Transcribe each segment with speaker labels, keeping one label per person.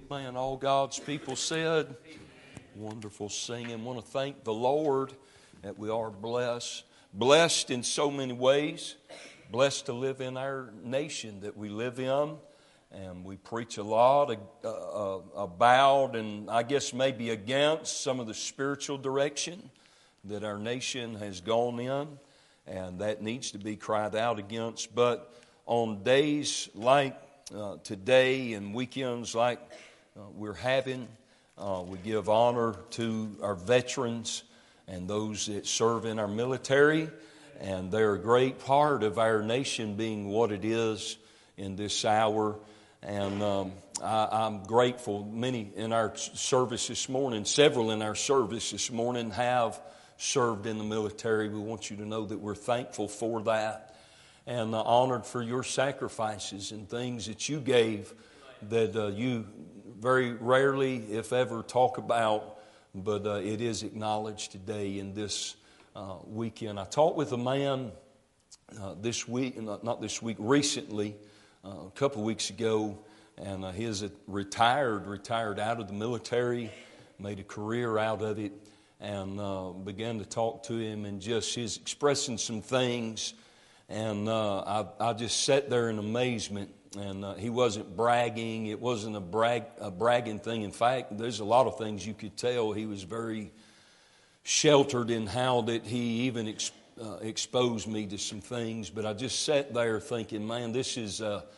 Speaker 1: Man, all God's people said, wonderful singing. I want to thank the Lord that we are blessed. Blessed in so many ways. Blessed to live in our nation that we live in. And we preach a lot about and I guess maybe against some of the spiritual direction that our nation has gone in. And that needs to be cried out against. But on days like today and weekends like we're having, we give honor to our veterans and those that serve in our military, and they're a great part of our nation being what it is in this hour. And I'm grateful. Many in our service this morning, several in our service this morning have served in the military. We want you to know that we're thankful for that and honored for your sacrifices and things that you gave that you very rarely, if ever, talk about, but it is acknowledged today in this weekend. I talked with a man this week, not this week, recently, a couple of weeks ago, and he is retired out of the military, made a career out of it, and began to talk to him, and just he's expressing some things, and I just sat there in amazement. And he wasn't bragging. It wasn't a bragging thing. In fact, there's a lot of things you could tell. He was very sheltered in how that he even exposed me to some things. But I just sat there thinking, man, this is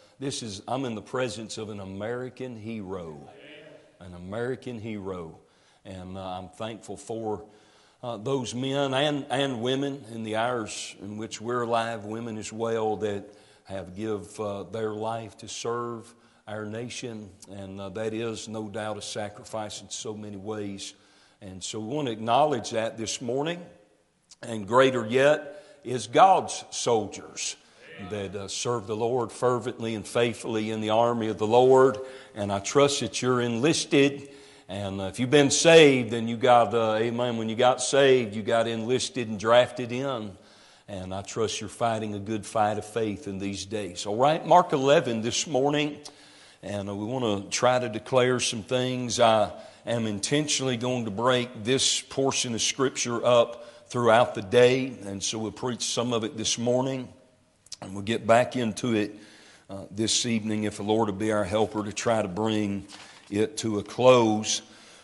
Speaker 1: I'm in the presence of an American hero. An American hero. And I'm thankful for those men and women in the hours in which we're alive, women as well, that have give their life to serve our nation, and that is no doubt a sacrifice in so many ways. And so we want to acknowledge that this morning. And greater yet is God's soldiers that serve the Lord fervently and faithfully in the army of the Lord. And I trust that you're enlisted. And if you've been saved, then you got, amen, when you got saved, you got enlisted and drafted in. And I trust you're fighting a good fight of faith in these days. All right, Mark 11 this morning. And we want to try to declare some things. I am intentionally going to break this portion of Scripture up throughout the day. And so we'll preach some of it this morning. And we'll get back into it this evening if the Lord will be our helper to try to bring it to a close.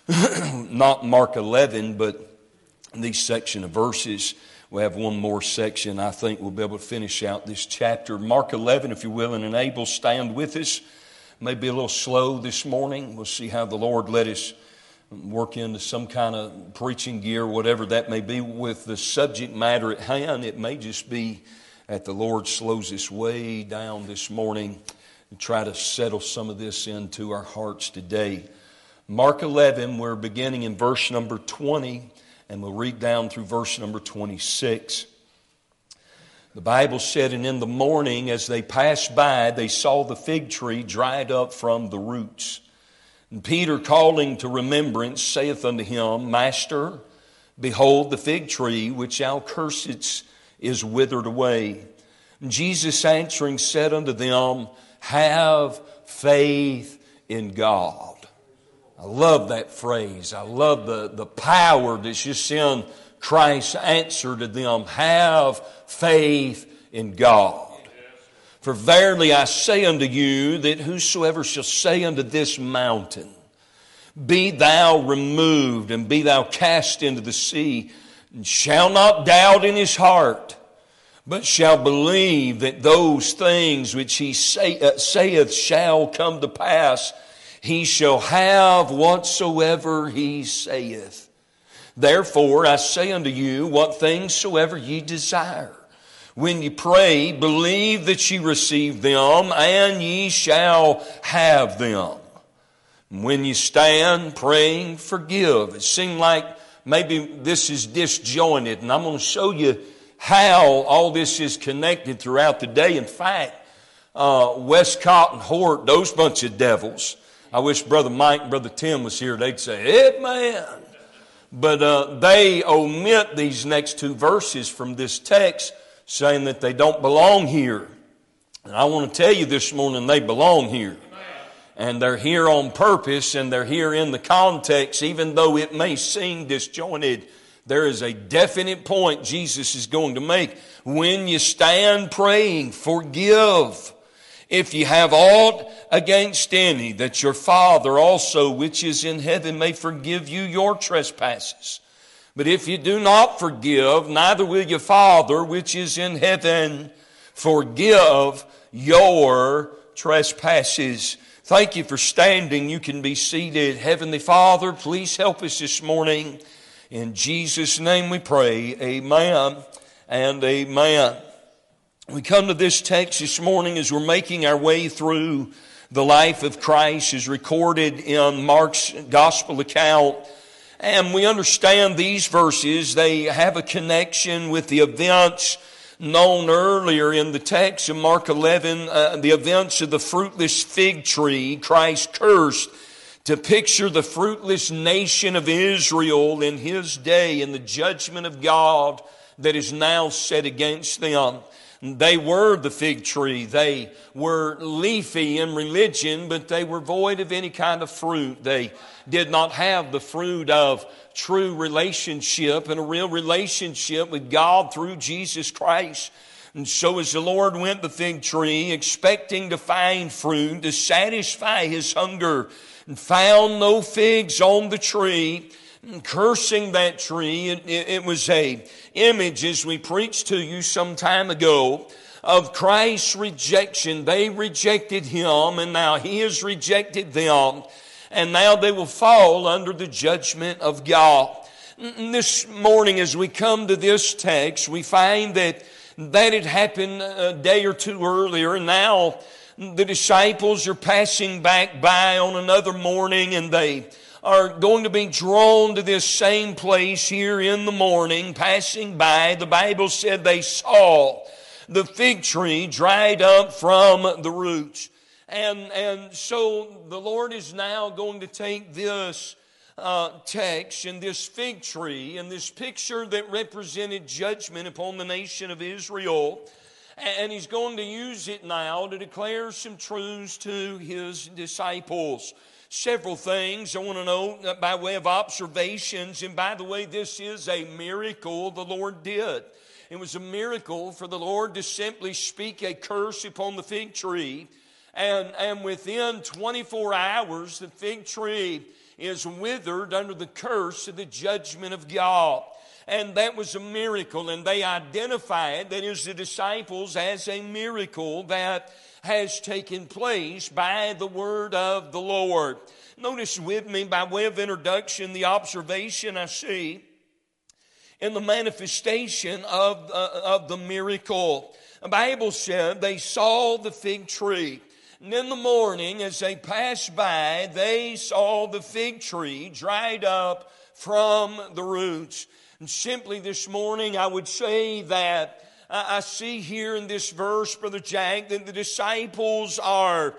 Speaker 1: Not Mark 11, but these section of verses. We have one more section. I think we'll be able to finish out this chapter. Mark 11, if you're willing and able, stand with us. Maybe a little slow this morning. We'll see how the Lord let us work into some kind of preaching gear, whatever that may be, with the subject matter at hand. It may just be that the Lord slows us way down this morning and try to settle some of this into our hearts today. Mark 11, we're beginning in verse number 20. And we'll read down through verse number 26. The Bible said, and in the morning as they passed by, they saw the fig tree dried up from the roots. And Peter, calling to remembrance, saith unto him, Master, behold, the fig tree which thou cursedst is withered away. And Jesus answering said unto them, Have faith in God. I love that phrase. I love the power that's just in Christ's answer to them. Have faith in God. For verily I say unto you that whosoever shall say unto this mountain, Be thou removed and be thou cast into the sea, and shall not doubt in his heart, but shall believe that those things which he saith shall come to pass, he shall have whatsoever he saith. Therefore I say unto you, what things soever ye desire, when ye pray, believe that ye receive them, and ye shall have them. When you stand praying, forgive. It seemed like maybe this is disjointed, and I'm going to show you how all this is connected throughout the day. In fact, Westcott and Hort, those bunch of devils, I wish Brother Mike and Brother Tim was here. They'd say, Amen. But they omit these next two verses from this text, saying that they don't belong here. And I want to tell you this morning, they belong here. And they're here on purpose, and they're here in the context, even though it may seem disjointed. There is a definite point Jesus is going to make. When you stand praying, forgive. If you have aught against any, that your Father also which is in heaven may forgive you your trespasses. But if you do not forgive, neither will your Father which is in heaven forgive your trespasses. Thank you for standing. You can be seated. Heavenly Father, please help us this morning. In Jesus' name we pray. Amen and amen. We come to this text this morning as we're making our way through the life of Christ as recorded in Mark's gospel account. And we understand these verses, they have a connection with the events known earlier in the text in Mark 11, the events of the fruitless fig tree. Christ cursed to picture the fruitless nation of Israel in His day and the judgment of God that is now set against them. They were the fig tree. They were leafy in religion, but they were void of any kind of fruit. They did not have the fruit of true relationship and a real relationship with God through Jesus Christ. And so as the Lord went the fig tree, expecting to find fruit to satisfy His hunger, and found no figs on the tree, cursing that tree. It was a image, as we preached to you some time ago, of Christ's rejection. They rejected Him, and now He has rejected them, and now they will fall under the judgment of God. This morning, as we come to this text, we find that had happened a day or two earlier, and now the disciples are passing back by on another morning, and they are going to be drawn to this same place here in the morning, passing by. The Bible said they saw the fig tree dried up from the roots. And so the Lord is now going to take this text and this fig tree and this picture that represented judgment upon the nation of Israel, and He's going to use it now to declare some truths to His disciples. Several things I want to note by way of observations. And by the way, this is a miracle the Lord did. It was a miracle for the Lord to simply speak a curse upon the fig tree. And within 24 hours, the fig tree is withered under the curse of the judgment of God. And that was a miracle. And they identified, that is the disciples, as a miracle that has taken place by the word of the Lord. Notice with me, by way of introduction, the observation I see in the manifestation of the miracle. The Bible said they saw the fig tree. And in the morning, as they passed by, they saw the fig tree dried up from the roots. And simply this morning, I would say that I see here in this verse, Brother Jack, that the disciples are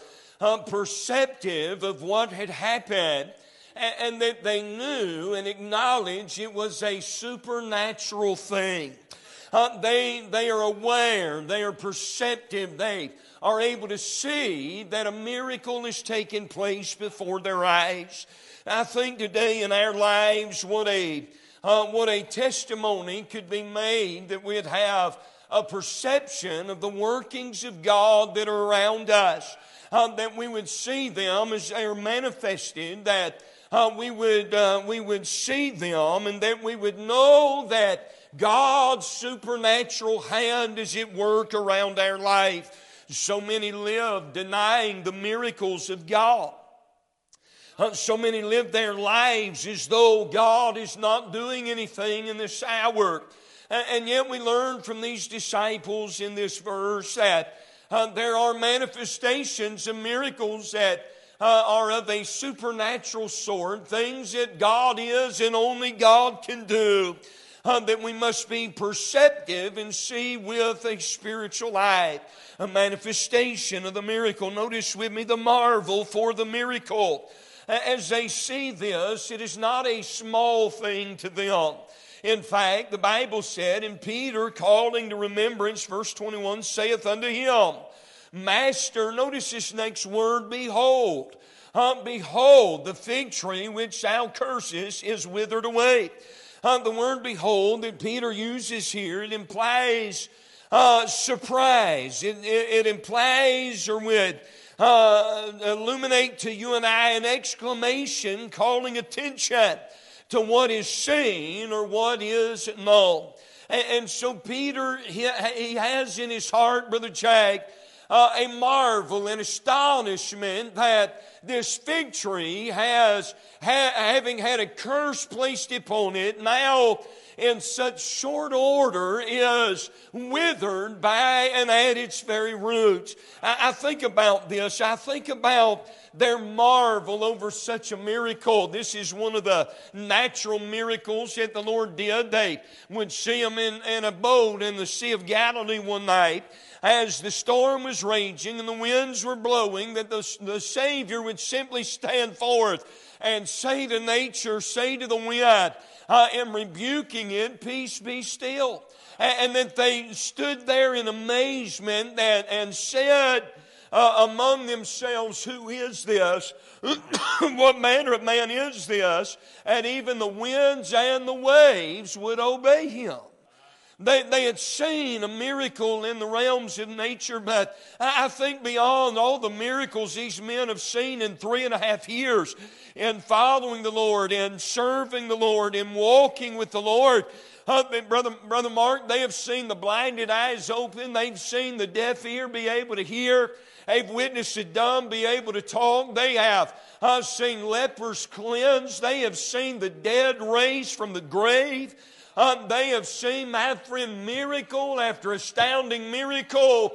Speaker 1: perceptive of what had happened, and that they knew and acknowledged it was a supernatural thing. They are aware, they are perceptive, they are able to see that a miracle is taking place before their eyes. I think today in our lives, what a testimony could be made that we'd have a perception of the workings of God that are around us, that we would see them as they are manifested, that we would see them, and that we would know that God's supernatural hand is at work around our life. So many live denying the miracles of God. So many live their lives as though God is not doing anything in this hour. And yet we learn from these disciples in this verse that there are manifestations of miracles that are of a supernatural sort, things that God is and only God can do, that we must be perceptive and see with a spiritual eye. A manifestation of the miracle. Notice with me the marvel for the miracle. As they see this, it is not a small thing to them. In fact, the Bible said, and Peter, calling to remembrance, verse 21, saith unto him, master, notice this next word, behold. Behold, the fig tree which thou cursest is withered away. The word behold that Peter uses here, it implies surprise. It implies or would illuminate to you and I an exclamation calling attention to what is seen or what is known. And so Peter, he has in his heart, Brother Jack, a marvel and astonishment that this fig tree has, having had a curse placed upon it, now in such short order is withered by and at its very roots. I think about this. I think about their marvel over such a miracle. This is one of the natural miracles that the Lord did. They would see him in a boat in the Sea of Galilee one night as the storm was raging and the winds were blowing, that the Savior would simply stand forth and say to nature, say to the wind, I am rebuking it, peace be still. And that they stood there in amazement and said among themselves, who is this? What manner of man is this? And even the winds and the waves would obey him. They had seen a miracle in the realms of nature, but I think beyond all the miracles these men have seen in 3.5 years in following the Lord, in serving the Lord, in walking with the Lord, Brother Mark, they have seen the blinded eyes open. They've seen the deaf ear be able to hear. They've witnessed the dumb be able to talk. They have seen lepers cleansed. They have seen the dead raised from the grave. They have seen, my friend, miracle after astounding miracle.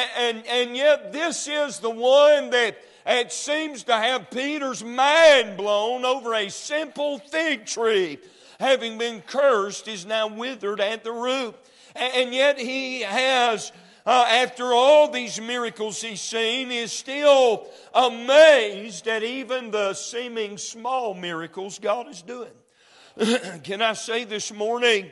Speaker 1: And yet this is the one that it seems to have Peter's mind blown over. A simple fig tree, having been cursed, is now withered at the root. And yet he has, after all these miracles he's seen, is still amazed at even the seeming small miracles God is doing. Can I say this morning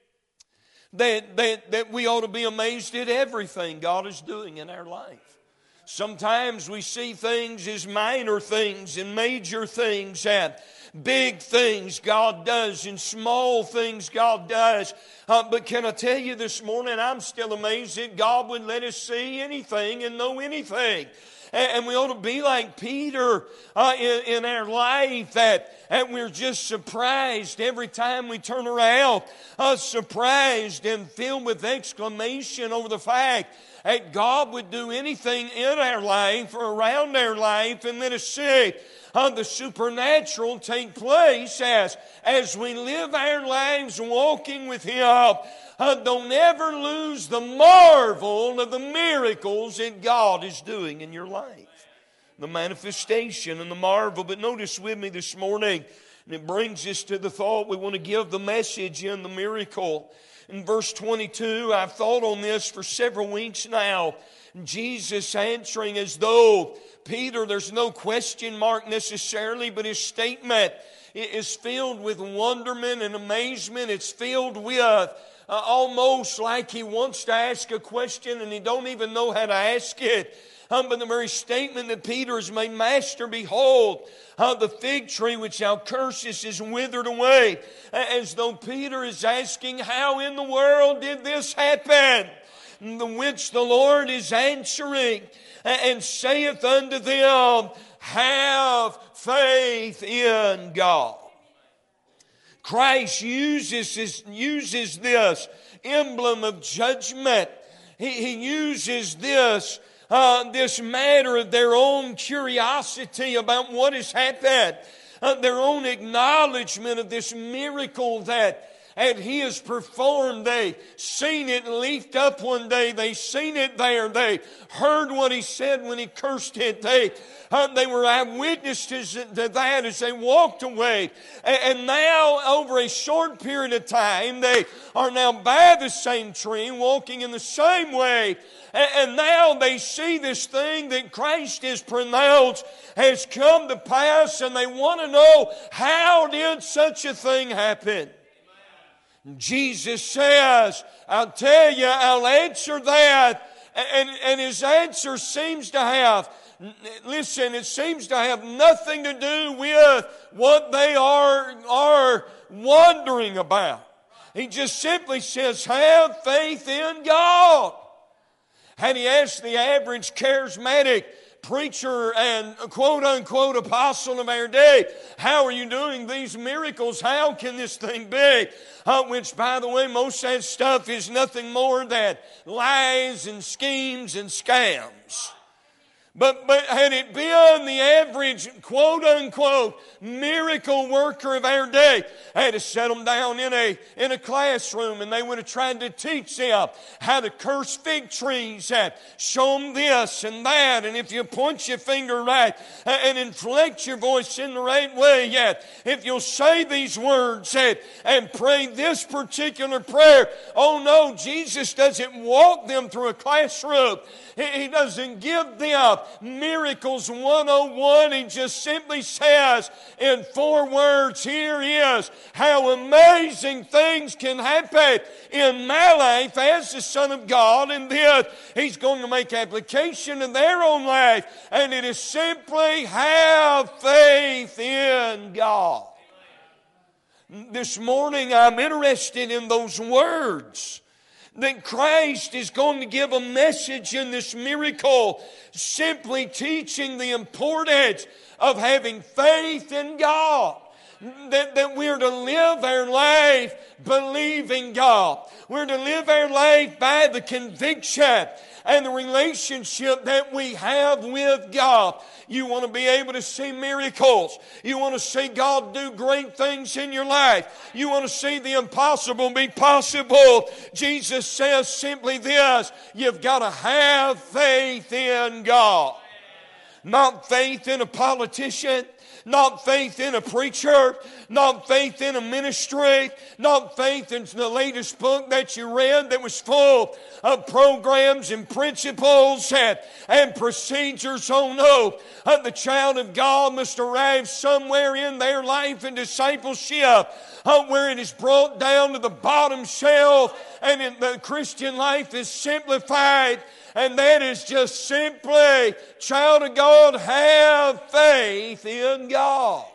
Speaker 1: that we ought to be amazed at everything God is doing in our life? Sometimes we see things as minor things and major things and big things God does and small things God does. But can I tell you this morning, I'm still amazed that God would let us see anything and know anything. And we ought to be like Peter in our life, that we're just surprised every time we turn around, surprised and filled with exclamation over the fact that God would do anything in our life or around our life and let us see the supernatural take place as we live our lives walking with Him. Don't ever lose the marvel of the miracles that God is doing in your life. The manifestation and the marvel. But notice with me this morning, and it brings us to the thought we want to give the message in the miracle. In verse 22, I've thought on this for several weeks now. Jesus answering as though Peter, there's no question mark necessarily, but his statement is filled with wonderment and amazement. It's filled with almost like he wants to ask a question and he don't even know how to ask it. But the very statement that Peter has made, Master, behold, the fig tree which thou cursest is withered away. As though Peter is asking, how in the world did this happen? The which the Lord is answering and saith unto them, have faith in God. Christ uses this emblem of judgment. He uses this matter of their own curiosity about what has happened, their own acknowledgement of this miracle that He has performed. They seen it leaped up one day. They seen it there. They heard what He said when He cursed it. They were eyewitnesses to that as they walked away. And now, over a short period of time, they are now by the same tree, walking in the same way. And now they see this thing that Christ has pronounced has come to pass, and they want to know, how did such a thing happen? Jesus says, I'll tell you, I'll answer that And his answer seems to have, listen, it seems to have nothing to do with what they are wondering about. He just simply says, have faith in God. Had he asked the average charismatic preacher and quote-unquote apostle of our day, how are you doing these miracles? How can this thing be? Which, by the way, most of that stuff is nothing more than lies and schemes and scams. But had it been the average quote-unquote miracle worker of our day, I had to set them down in a classroom, and they would have tried to teach them how to curse fig trees and show them this and that. And if you point your finger right and inflect your voice in the right way, yet if you'll say these words and pray this particular prayer, oh no, Jesus doesn't walk them through a classroom. He doesn't give them Miracles 101. He just simply says in 4 words, here is how amazing things can happen in my life as the Son of God. And then he's going to make application in their own life. And it is simply have faith in God. This morning I'm interested in those words. That Christ is going to give a message in this miracle, simply teaching the importance of having faith in God. That we're to live our life believing God. We're to live our life by the conviction and the relationship that we have with God. You want to be able to see miracles. You want to see God do great things in your life. You want to see the impossible be possible. Jesus says simply this: you've got to have faith in God. Not faith in a politician, not faith in a preacher, not faith in a ministry, not faith in the latest book that you read that was full of programs and principles and procedures. Oh no, the child of God must arrive somewhere in their life and discipleship where it is brought down to the bottom shelf and the Christian life is simplified. And that is just simply, child of God, have faith in God.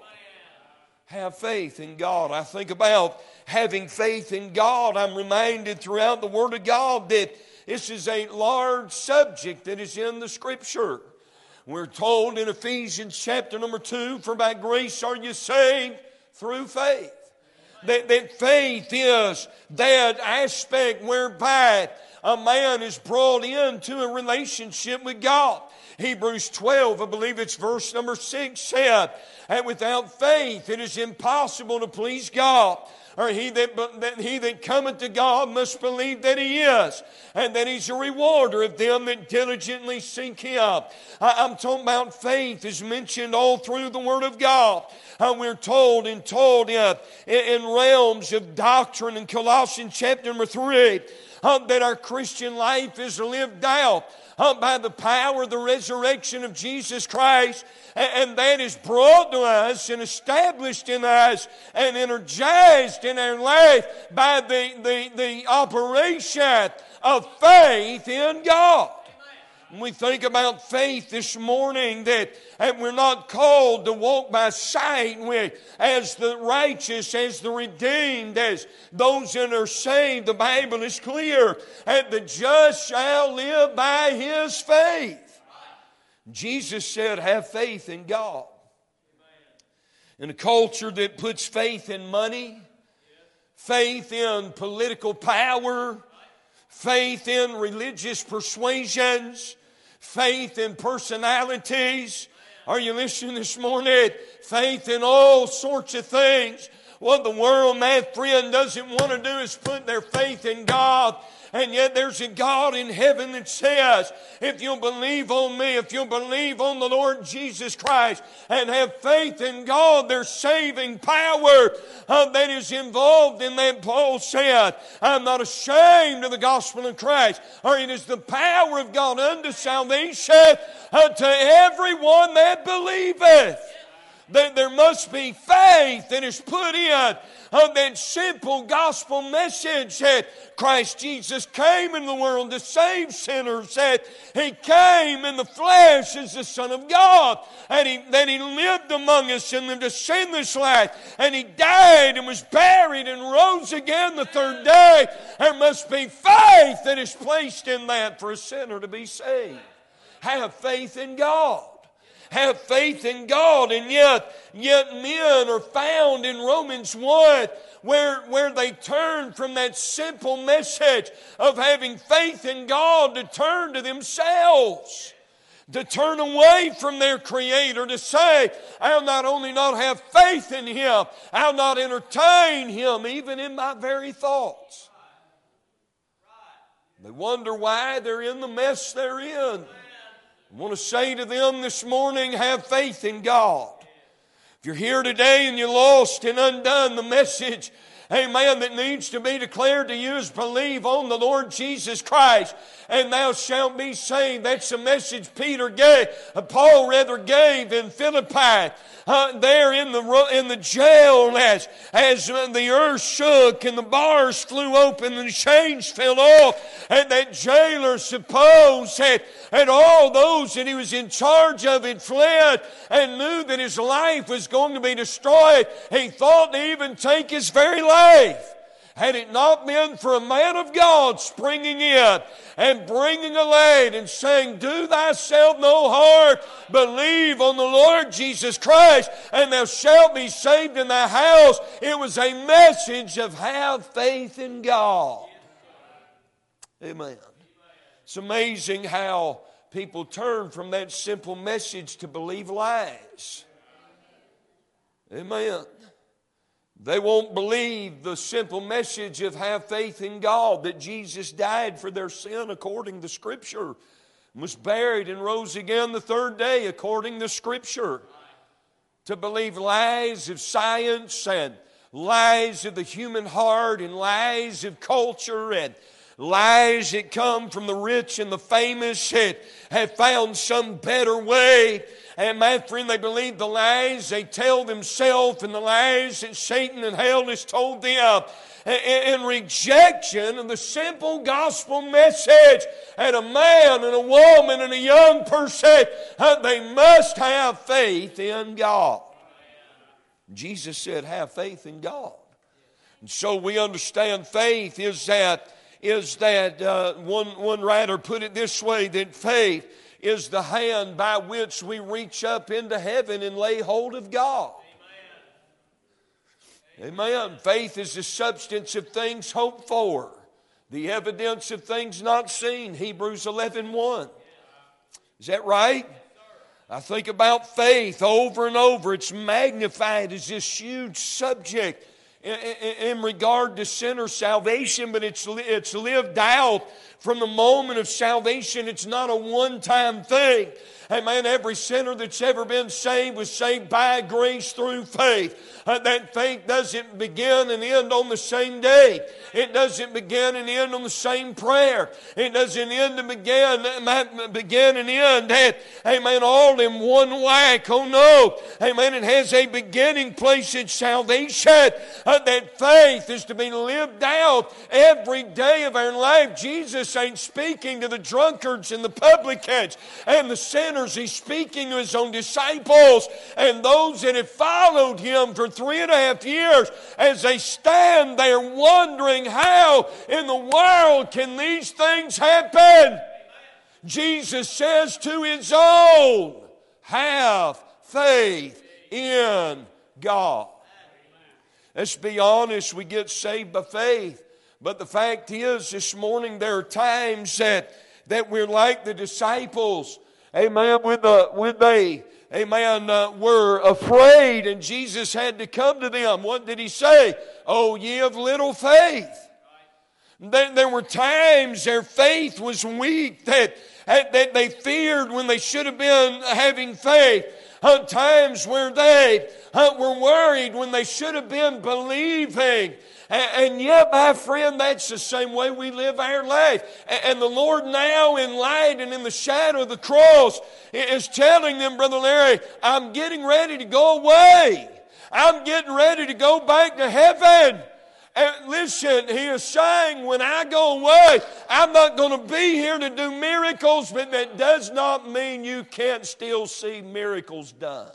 Speaker 1: Have faith in God. I think about having faith in God. I'm reminded throughout the Word of God that this is a large subject that is in the Scripture. We're told in Ephesians chapter number 2, for by grace are you saved through faith. That faith is that aspect whereby a man is brought into a relationship with God. Hebrews 12, I believe it's verse number 6 said, and without faith it is impossible to please God. Or he that cometh to God must believe that He is, and that He's a rewarder of them that diligently seek Him. I'm talking about faith is mentioned all through the Word of God. We're told in realms of doctrine in Colossians chapter number 3 that our Christian life is lived out by the power of the resurrection of Jesus Christ, and that is brought to us and established in us and energized in our life by the operation of faith in God. When we think about faith this morning, and we're not called to walk by sight as the righteous, as the redeemed, as those that are saved. The Bible is clear, and the just shall live by his faith. Jesus said, have faith in God. In a culture that puts faith in money, faith in political power, faith in religious persuasions, faith in personalities. Are you listening this morning? Faith in all sorts of things. What the world, my friend, doesn't want to do is put their faith in God. And yet there's a God in heaven that says, if you'll believe on me, if you'll believe on the Lord Jesus Christ and have faith in God, there's saving power that is involved in that. Paul said, I'm not ashamed of the gospel of Christ, or it is the power of God unto salvation to everyone that believeth. There must be faith that is put in of that simple gospel message that Christ Jesus came in the world to save sinners, that He came in the flesh as the Son of God, and that He lived among us and lived a sinless life, and He died and was buried and rose again the third day. There must be faith that is placed in that for a sinner to be saved. Have faith in God. Have faith in God. And yet men are found in Romans 1 where they turn from that simple message of having faith in God to turn to themselves, to turn away from their Creator, to say, I'll not only not have faith in Him, I'll not entertain Him even in my very thoughts. They wonder why they're in the mess they're in. I want to say to them this morning, have faith in God. If you're here today and you're lost and undone, the message, amen, that needs to be declared to you is believe on the Lord Jesus Christ, and thou shalt be saved. That's the message Paul gave in Philippi. There in the jail as the earth shook and the bars flew open and the chains fell off, and that jailer supposed that all those that he was in charge of had fled and knew that his life was going to be destroyed. He thought to even take his very life. Had it not been for a man of God springing in and bringing a light and saying, do thyself no harm, believe on the Lord Jesus Christ, and thou shalt be saved in thy house. It was a message of have faith in God. Amen. It's amazing how people turn from that simple message to believe lies. Amen. They won't believe the simple message of have faith in God, that Jesus died for their sin according to Scripture, was buried and rose again the third day according to Scripture. To believe lies of science and lies of the human heart and lies of culture and lies that come from the rich and the famous that have found some better way. And my friend, they believe the lies they tell themselves and the lies that Satan and hell has told them in rejection of the simple gospel message. And a man and a woman and a young person, they must have faith in God. Jesus said, have faith in God. And so we understand faith is that one writer put it this way, that faith is the hand by which we reach up into heaven and lay hold of God. Amen. Faith is the substance of things hoped for, the evidence of things not seen. Hebrews 11:1. Is that right? I think about faith over and over. It's magnified as this huge subject in regard to sinner salvation, but it's lived out from the moment of salvation. It's not a one-time thing. Amen. Every sinner that's ever been saved was saved by grace through faith. That faith doesn't begin and end on the same day. It doesn't begin and end on the same prayer. It doesn't begin and end amen, all in one whack. Oh no. Amen. It has a beginning place in salvation. That faith is to be lived out every day of our life. Jesus ain't speaking to the drunkards and the publicans and the sinners. He's speaking to His own disciples and those that have followed Him for 3.5 years as they stand there wondering how in the world can these things happen. Jesus says to His own, have faith in God. Let's be honest, we get saved by faith. But the fact is, this morning there are times that we're like the disciples. Amen. When they were afraid and Jesus had to come to them, what did He say? Oh, ye of little faith. There were times their faith was weak, that they feared when they should have been having faith. Times where they were worried when they should have been believing. And yet, my friend, that's the same way we live our life. And the Lord now, in light and in the shadow of the cross, is telling them, Brother Larry, I'm getting ready to go away. I'm getting ready to go back to heaven. And listen, He is saying, when I go away, I'm not going to be here to do miracles, but that does not mean you can't still see miracles done.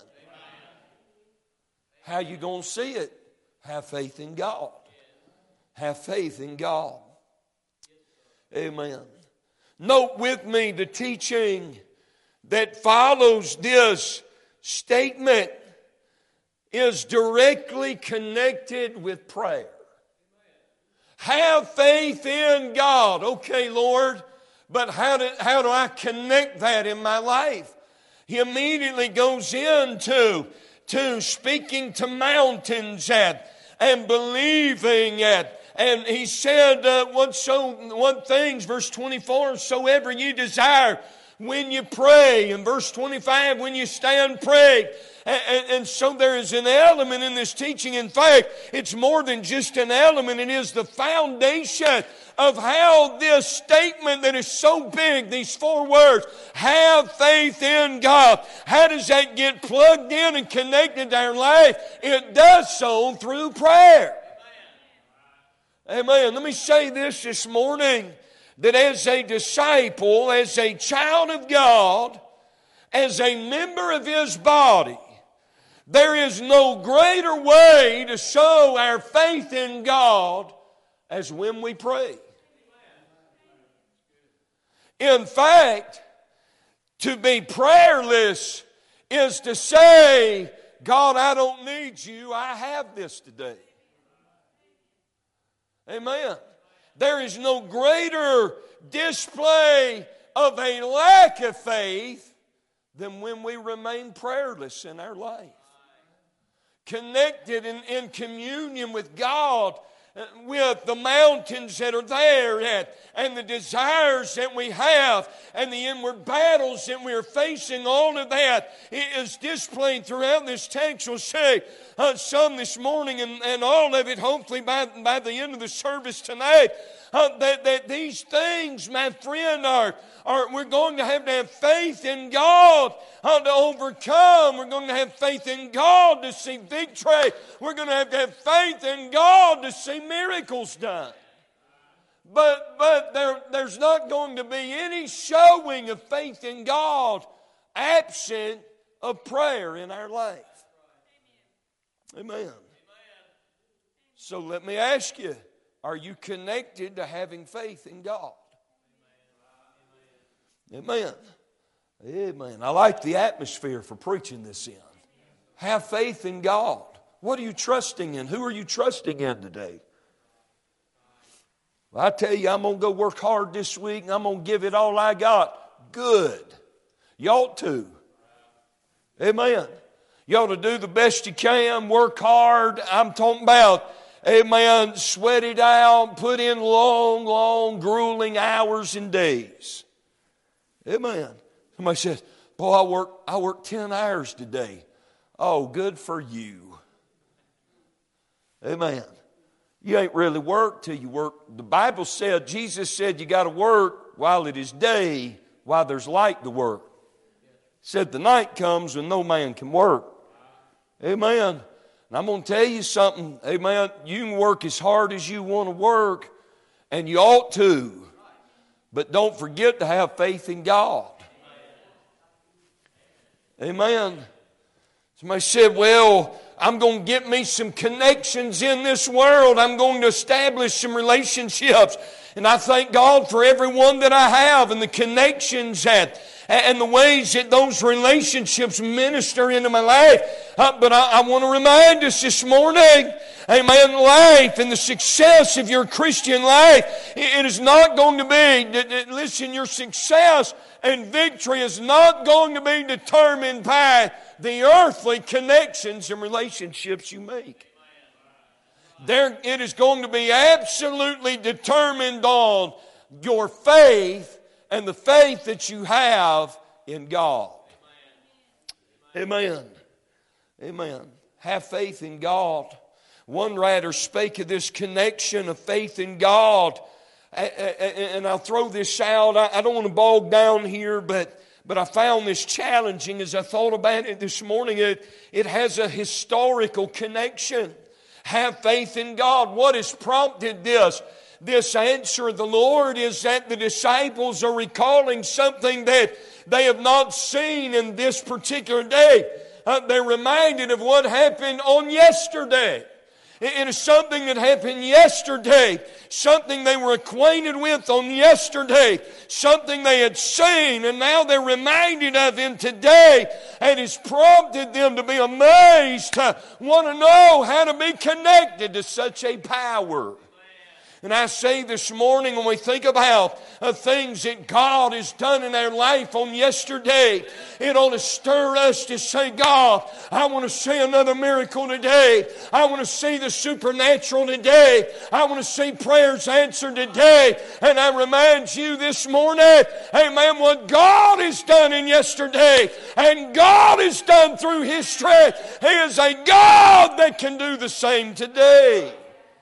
Speaker 1: How you going to see it? Have faith in God. Have faith in God. Amen. Note with me the teaching that follows this statement is directly connected with prayer. Have faith in God. Okay, Lord, but how do I connect that in my life? He immediately goes into speaking to mountains and believing at. And he said, what things, verse 24, soever you desire when you pray. And verse 25, when you stand pray. And so there is an element in this teaching. In fact, it's more than just an element. It is the foundation of how this statement that is so big, these 4 words, have faith in God. How does that get plugged in and connected to our life? It does so through prayer. Amen. Let me say this morning, that as a disciple, as a child of God, as a member of His body, there is no greater way to show our faith in God as when we pray. In fact, to be prayerless is to say, God, I don't need you, I have this today. Amen. There is no greater display of a lack of faith than when we remain prayerless in our life. Connected in communion with God, with the mountains that are there, and the desires that we have, and the inward battles that we are facing, all of that is displayed throughout this text. We'll say some this morning, and all of it hopefully by the end of the service tonight, that these things, my friend, are we're going to have faith in God to overcome. We're going to have faith in God to see victory. We're going to have faith in God to see miracles done. But there's not going to be any showing of faith in God absent of prayer in our life. Amen. So let me ask you, are you connected to having faith in God? Amen. Amen. I like the atmosphere for preaching this in. Have faith in God. What are you trusting in? Who are you trusting in today? Well, I tell you, I'm going to go work hard this week and I'm going to give it all I got. Good. You ought to. Amen. You ought to do the best you can, work hard. I'm talking about, amen, sweat it out, put in long, grueling hours and days. Amen. Somebody says, boy, I worked 10 hours today. Oh, good for you. Amen. You ain't really worked till you work. The Bible said, Jesus said you got to work while it is day, while there's light to work. He said the night comes when no man can work. Amen. And I'm going to tell you something. Amen. You can work as hard as you want to work, and you ought to. But don't forget to have faith in God. Amen. Somebody said, well, I'm going to get me some connections in this world. I'm going to establish some relationships. And I thank God for everyone that I have and the connections and the ways that those relationships minister into my life. But I want to remind us this morning, amen, life and the success of your Christian life, it is not going to be, listen, your success and victory is not going to be determined by the earthly connections and relationships you make. It is going to be absolutely determined on your faith and the faith that you have in God. Amen. Amen. Have faith in God. One writer spake of this connection of faith in God. And I'll throw this out. I don't want to bog down here, but I found this challenging as I thought about it this morning. It has a historical connection. Have faith in God. What has prompted this? This answer of the Lord is that the disciples are recalling something that they have not seen in this particular day. They're reminded of what happened on yesterday. It is something that happened yesterday, something they were acquainted with on yesterday, something they had seen, and now they're reminded of in today, and it's prompted them to be amazed, to want to know how to be connected to such a power. And I say this morning, when we think about things that God has done in our life on yesterday, it ought to stir us to say, God, I want to see another miracle today. I want to see the supernatural today. I want to see prayers answered today. And I remind you this morning, amen, what God has done in yesterday and God has done through history. He is a God that can do the same today.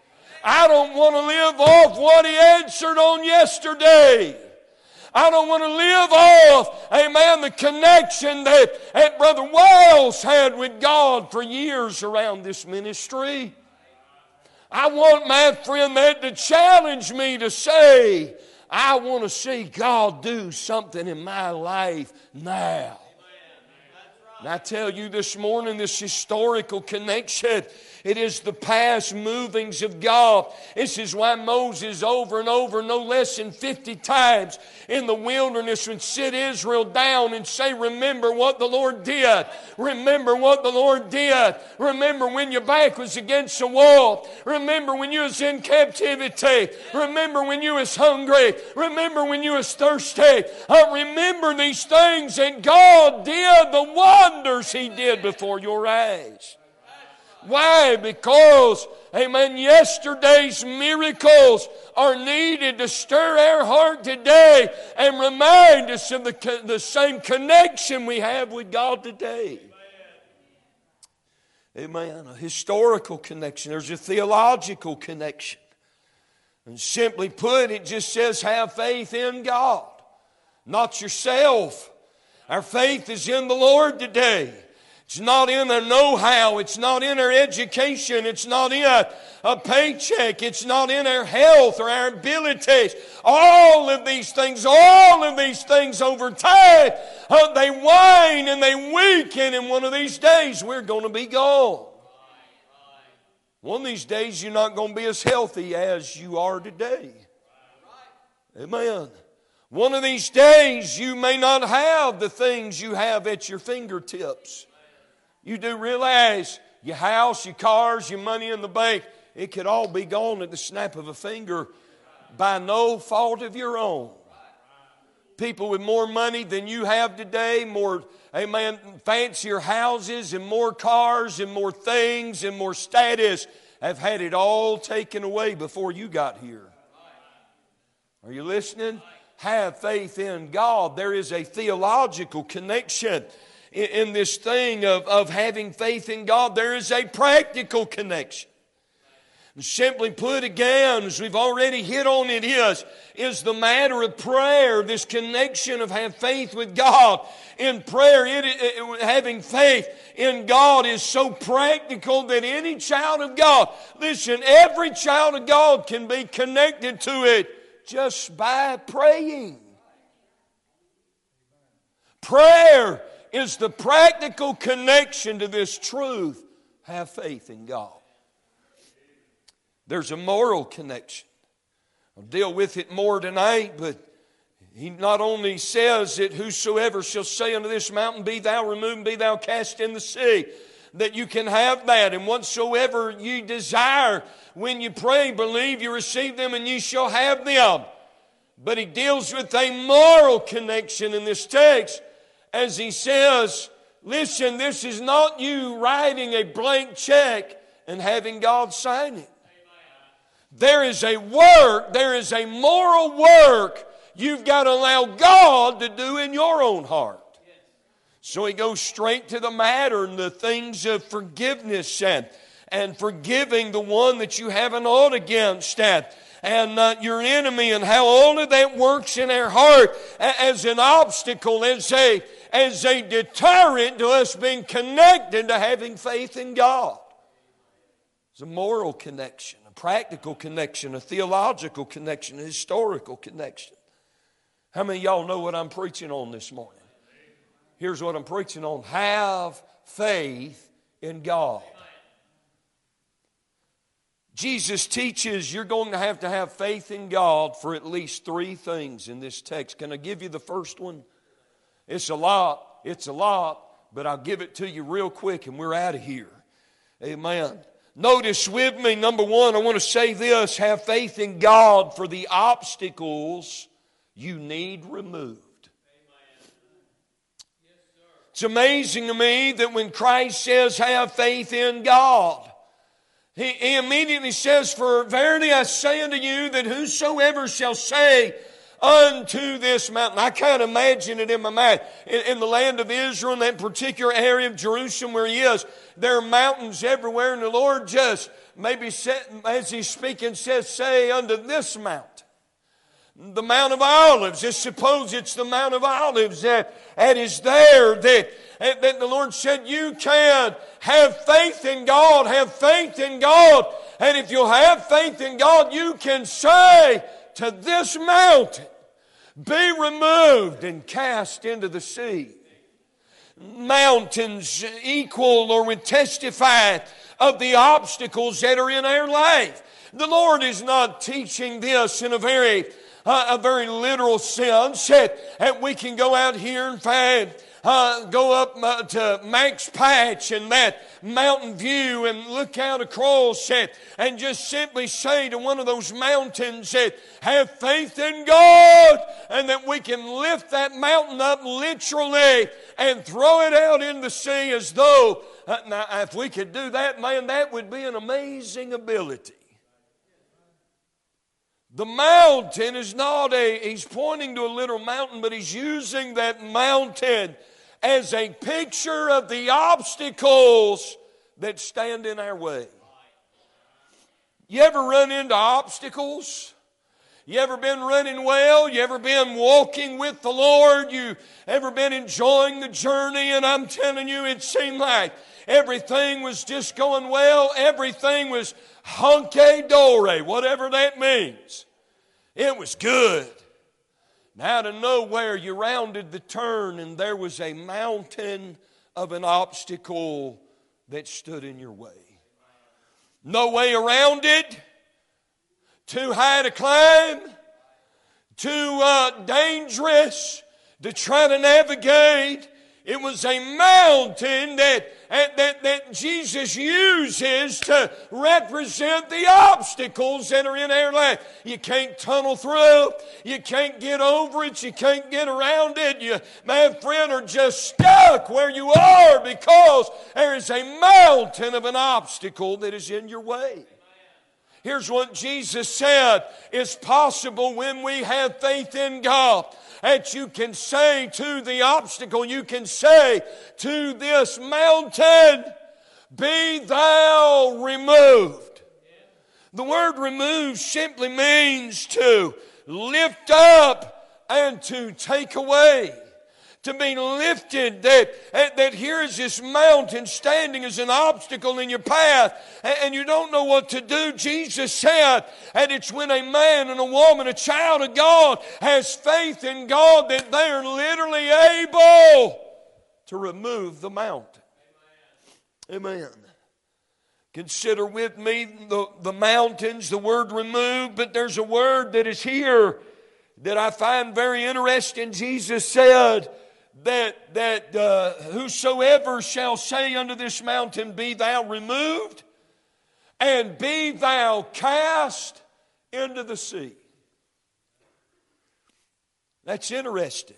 Speaker 1: I don't want to live off what He answered on yesterday. I don't want to live off, amen, the connection that Brother Wells had with God for years around this ministry. I want, my friend, that to challenge me to say, I want to see God do something in my life now. And I tell you this morning, this historical connection, it is the past movings of God. This is why Moses over and over, no less than 50 times in the wilderness would sit Israel down and say, remember what the Lord did. Remember what the Lord did. Remember when your back was against the wall. Remember when you was in captivity. Remember when you was hungry. Remember when you was thirsty. Remember these things that God did, the wonders He did before your eyes. Why? Because, amen, yesterday's miracles are needed to stir our heart today and remind us of the same connection we have with God today. Amen. A historical connection. There's a theological connection. And simply put, it just says have faith in God, not yourself. Our faith is in the Lord today. It's not in our know-how. It's not in our education. It's not in a paycheck. It's not in our health or our abilities. All of these things over time, they wane and they weaken. And one of these days, we're going to be gone. One of these days, you're not going to be as healthy as you are today. Amen. One of these days, you may not have the things you have at your fingertips. You do realize your house, your cars, your money in the bank, it could all be gone at the snap of a finger by no fault of your own. People with more money than you have today, more, amen, fancier houses and more cars and more things and more status have had it all taken away before you got here. Are you listening? Have faith in God. There is a theological connection in this thing of having faith in God. There is a practical connection. And simply put again, as we've already hit on, it is the matter of prayer. This connection of have faith with God. In prayer, having faith in God is so practical that any child of God, listen, every child of God can be connected to it just by praying. Prayer is the practical connection to this truth. Have faith in God. There's a moral connection. I'll deal with it more tonight, but He not only says that whosoever shall say unto this mountain, be thou removed, and be thou cast in the sea, that you can have that. And whatsoever you desire, when you pray, believe you receive them, and ye shall have them. But He deals with a moral connection in this text, as He says, listen, this is not you writing a blank check and having God sign it. There is a work, there is a moral work you've got to allow God to do in your own heart. So he goes straight to the matter and the things of forgiveness and forgiving the one that you have an ought against and your enemy, and how all of that works in our heart as an obstacle, as a deterrent to us being connected to having faith in God. It's a moral connection, a practical connection, a theological connection, a historical connection. How many of y'all know what I'm preaching on this morning? Here's what I'm preaching on. Have faith in God. Jesus teaches you're going to have faith in God for at least three things in this text. Can I give you the first one? It's a lot, but I'll give it to you real quick and we're out of here. Amen. Notice with me, number one, I want to say this: have faith in God for the obstacles you need removed. It's amazing to me that when Christ says have faith in God, He immediately says, for verily I say unto you that whosoever shall say unto this mountain. I can't imagine it in my mind. In the land of Israel, in that particular area of Jerusalem where he is, there are mountains everywhere, and the Lord just maybe as he's speaking says, say unto this mountain. The Mount of Olives. Just suppose it's the Mount of Olives that is there, that the Lord said, you can have faith in God, have faith in God. And if you'll have faith in God, you can say to this mountain, be removed and cast into the sea. Mountains equal or would testify of the obstacles that are in our life. The Lord is not teaching this in a very literal sense that we can go out here and go up to Max Patch and that Mountain View and look out across and just simply say to one of those mountains that have faith in God, and that we can lift that mountain up literally and throw it out in the sea as though, now if we could do that, man, that would be an amazing ability. The mountain is not he's pointing to a little mountain, but he's using that mountain as a picture of the obstacles that stand in our way. You ever run into obstacles? You ever been running well? You ever been walking with the Lord? You ever been enjoying the journey? And I'm telling you, it seemed like everything was just going well. Everything was hunky-dory, whatever that means. It was good. And out of nowhere, you rounded the turn and there was a mountain of an obstacle that stood in your way. No way around it. Too high to climb. Too dangerous to try to navigate. It was a mountain that Jesus uses to represent the obstacles that are in our life. You can't tunnel through. You can't get over it. You can't get around it. You, my friend, are just stuck where you are because there is a mountain of an obstacle that is in your way. Here's what Jesus said is possible when we have faith in God. That you can say to the obstacle, you can say to this mountain, be thou removed. The word remove simply means to lift up and to take away. To be lifted, that here is this mountain standing as an obstacle in your path and you don't know what to do. Jesus said, and it's when a man and a woman, a child of God, has faith in God that they are literally able to remove the mountain. Amen. Consider with me the mountains, the word remove, but there's a word that is here that I find very interesting. Jesus said, that whosoever shall say unto this mountain, be thou removed, and be thou cast into the sea. That's interesting.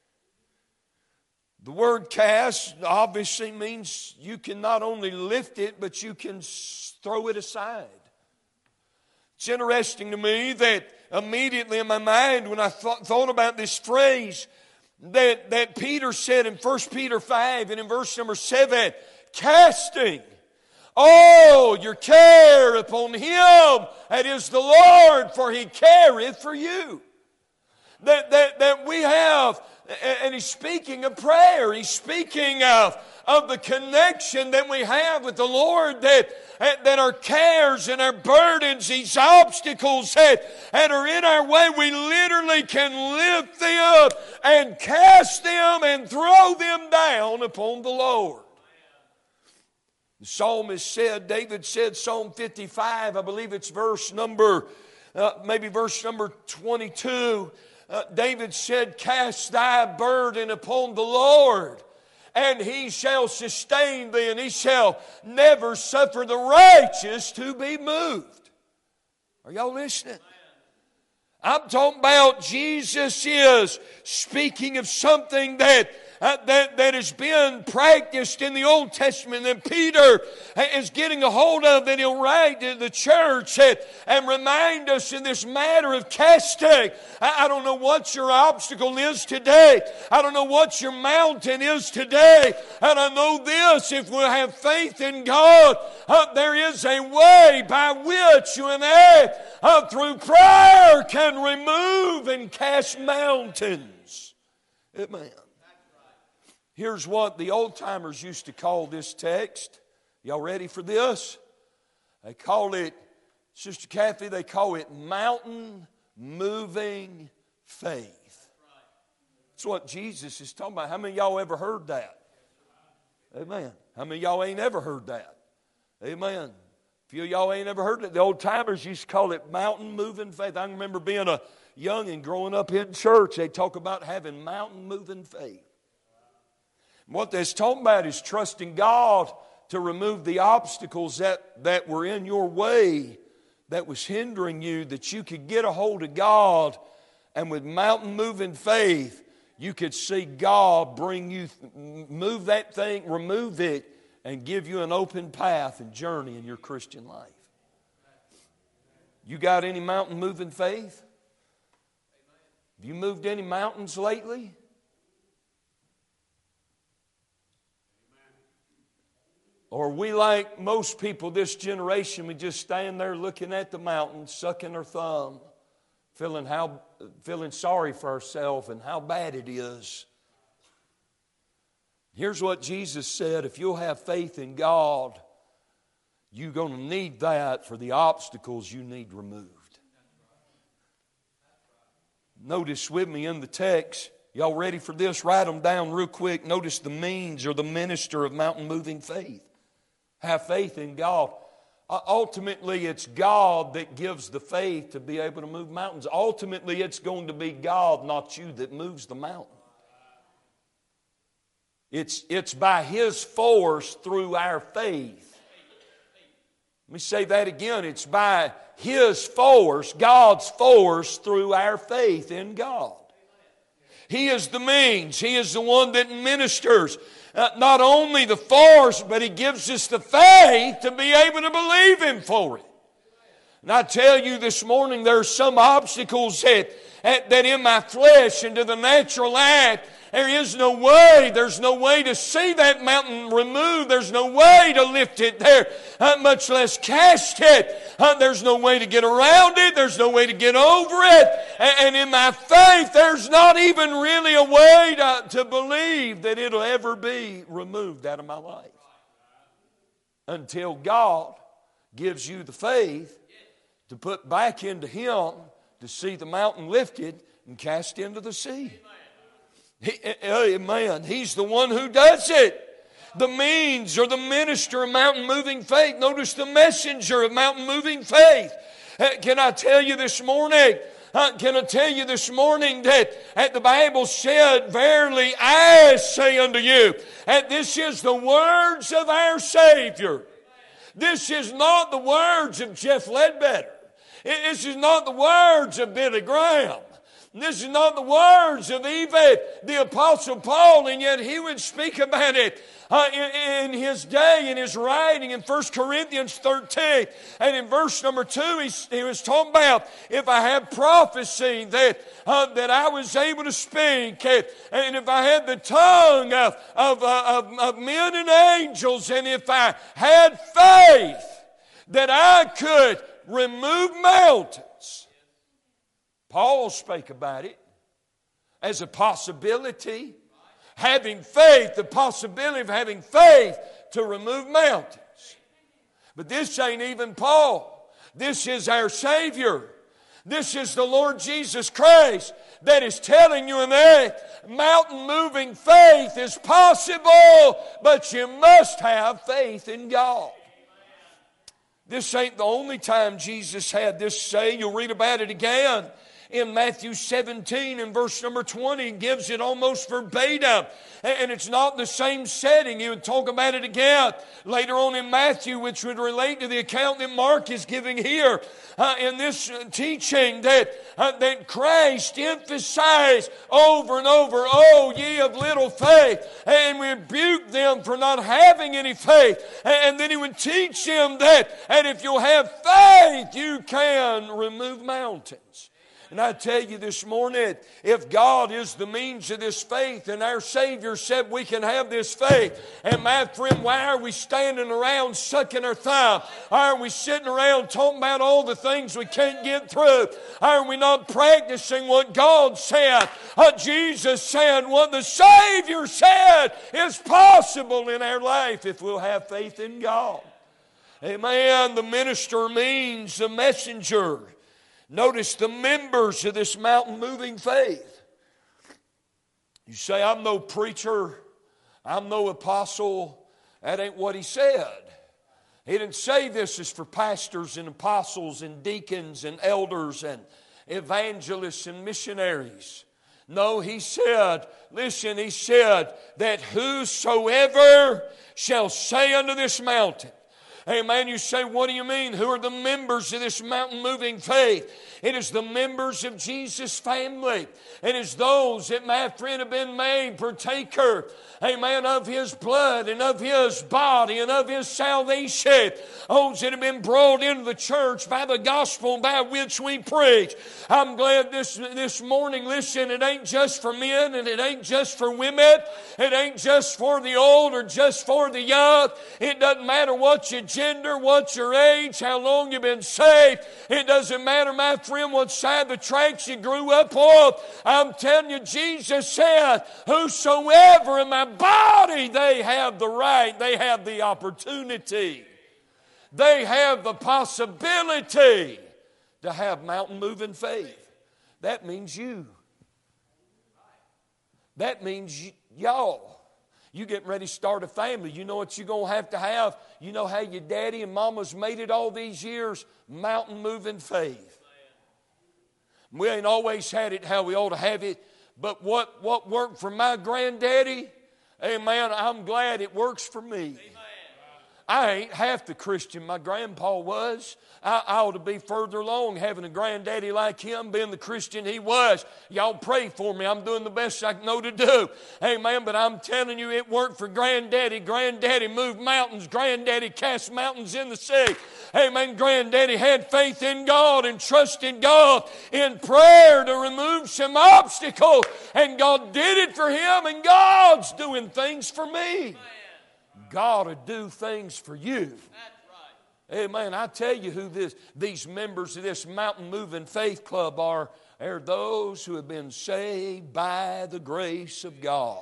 Speaker 1: The word cast obviously means you can not only lift it, but you can throw it aside. It's interesting to me that immediately in my mind when I thought about this phrase, that Peter said in 1 Peter 5 and in verse number 7, casting all your care upon Him, that is the Lord, for He careth for you. That we have, and He's speaking of prayer, He's speaking of the connection that we have with the Lord, that our cares and our burdens, these obstacles that are in our way, we literally can lift them and cast them and throw them down upon the Lord. The psalmist said, David said, Psalm 55, I believe it's verse number 22, David said, cast thy burden upon the Lord, and He shall sustain thee, and He shall never suffer the righteous to be moved. Are y'all listening? I'm talking about Jesus is speaking of something that has been practiced in the Old Testament, and Peter is getting a hold of, that he'll write to the church and remind us in this matter of casting. I don't know what your obstacle is today. I don't know what your mountain is today. And I know this, if we have faith in God, there is a way by which you and I, through prayer, can remove and cast mountains. Amen. Here's what the old-timers used to call this text. Y'all ready for this? They call it, Sister Kathy, they call it mountain-moving faith. That's what Jesus is talking about. How many of y'all ever heard that? Amen. How many of y'all ain't ever heard that? Amen. A few of y'all ain't ever heard it. The old-timers used to call it mountain-moving faith. I can remember being a young and growing up in church. They talk about having mountain-moving faith. What that's talking about is trusting God to remove the obstacles that were in your way, that was hindering you, that you could get a hold of God, and with mountain-moving faith, you could see God bring you, move that thing, remove it, and give you an open path and journey in your Christian life. You got any mountain-moving faith? Have you moved any mountains lately? Or we, like most people this generation, we just stand there looking at the mountain, sucking our thumb, feeling sorry for ourselves and how bad it is. Here's what Jesus said, if you'll have faith in God, you're going to need that for the obstacles you need removed. Notice with me in the text, y'all ready for this? Write them down real quick. Notice the means or the minister of mountain-moving faith. Have faith in God. Ultimately, it's God that gives the faith to be able to move mountains. Ultimately, it's going to be God, not you, that moves the mountain. It's by His force through our faith. Let me say that again. It's by His force, God's force, through our faith in God. He is the means. He is the one that ministers. Not only the force, but He gives us the faith to be able to believe Him for it. And I tell you this morning, there are some obstacles that in my flesh and to the natural eye, there is no way. There's no way to see that mountain removed. There's no way to lift it there, much less cast it. There's no way to get around it. There's no way to get over it. And in my faith, there's not even really a way to believe that it'll ever be removed out of my life. Until God gives you the faith to put back into Him to see the mountain lifted and cast into the sea. Amen. He's the one who does it. The means or the minister of mountain-moving faith. Notice the messenger of mountain-moving faith. Can I tell you this morning? That the Bible said, verily I say unto you, and this is the words of our Savior. This is not the words of Jeff Ledbetter. This is not the words of Billy Graham. This is not the words of even the Apostle Paul, and yet he would speak about it in his day, in his writing in 1 Corinthians 13. And in verse number 2, he was talking about if I had prophecy that I was able to speak, and if I had the tongue of men and angels, and if I had faith that I could remove mountains. Paul spake about it as a possibility. Having faith, the possibility of having faith to remove mountains. But this ain't even Paul. This is our Savior. This is the Lord Jesus Christ that is telling you and that mountain-moving faith is possible, but you must have faith in God. This ain't the only time Jesus had this say. You'll read about it again in Matthew 17 and verse number 20. He gives it almost verbatim. And it's not the same setting. He would talk about it again later on in Matthew, which would relate to the account that Mark is giving here in this teaching that Christ emphasized over and over, "Oh, ye of little faith," and rebuked them for not having any faith. And then he would teach them that, and if you'll have faith, you can remove mountains. And I tell you this morning, if God is the means of this faith, and our Savior said we can have this faith, and my friend, why are we standing around sucking our thumb? Why are we sitting around talking about all the things we can't get through? Why are we not practicing what God said, what Jesus said, what the Savior said is possible in our life if we'll have faith in God? Amen. The minister means the messenger. Notice the members of this mountain-moving faith. You say, "I'm no preacher, I'm no apostle." That ain't what he said. He didn't say this is for pastors and apostles and deacons and elders and evangelists and missionaries. No, he said, listen, he said that whosoever shall say unto this mountain. Amen. You say, what do you mean? Who are the members of this mountain-moving faith? It is the members of Jesus' family. It is those that, my friend, have been made partaker, amen, of His blood and of His body and of His salvation. Those that have been brought into the church by the gospel by which we preach. I'm glad this morning, listen, it ain't just for men and it ain't just for women. It ain't just for the old or just for the young. It doesn't matter what your gender, what your age, how long you've been saved. It doesn't matter, my friend, what side of the tracks you grew up on. I'm telling you, Jesus said, whosoever in my body, they have the right, they have the opportunity, they have the possibility to have mountain-moving faith. That means you. That means y'all. You getting ready to start a family. You know what you're going to have? You know how your daddy and mama's made it all these years? Mountain-moving faith. We ain't always had it how we ought to have it. But what worked for my granddaddy, amen, I'm glad it works for me. I ain't half the Christian my grandpa was. I ought to be further along having a granddaddy like him, being the Christian he was. Y'all pray for me. I'm doing the best I know to do. Amen. But I'm telling you, it worked for granddaddy. Granddaddy moved mountains. Granddaddy cast mountains in the sea. Amen. Granddaddy had faith in God and trusted God in prayer to remove some obstacles. And God did it for him, and God's doing things for me. God will do things for you. Amen. I tell you who these members of this mountain-moving faith club are. They're those who have been saved by the grace of God.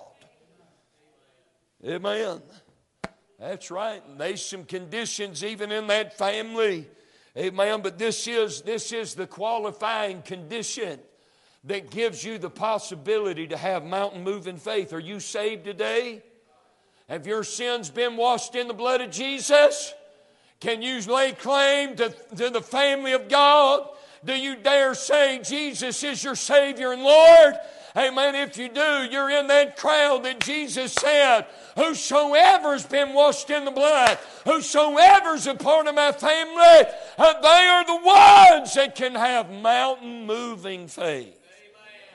Speaker 1: Amen. That's right. And there's some conditions even in that family. Amen. But this is the qualifying condition that gives you the possibility to have mountain-moving faith. Are you saved today? Have your sins been washed in the blood of Jesus? Can you lay claim to the family of God? Do you dare say Jesus is your Savior and Lord? Amen. If you do, you're in that crowd that Jesus said, whosoever's been washed in the blood, whosoever's a part of my family, they are the ones that can have mountain-moving faith.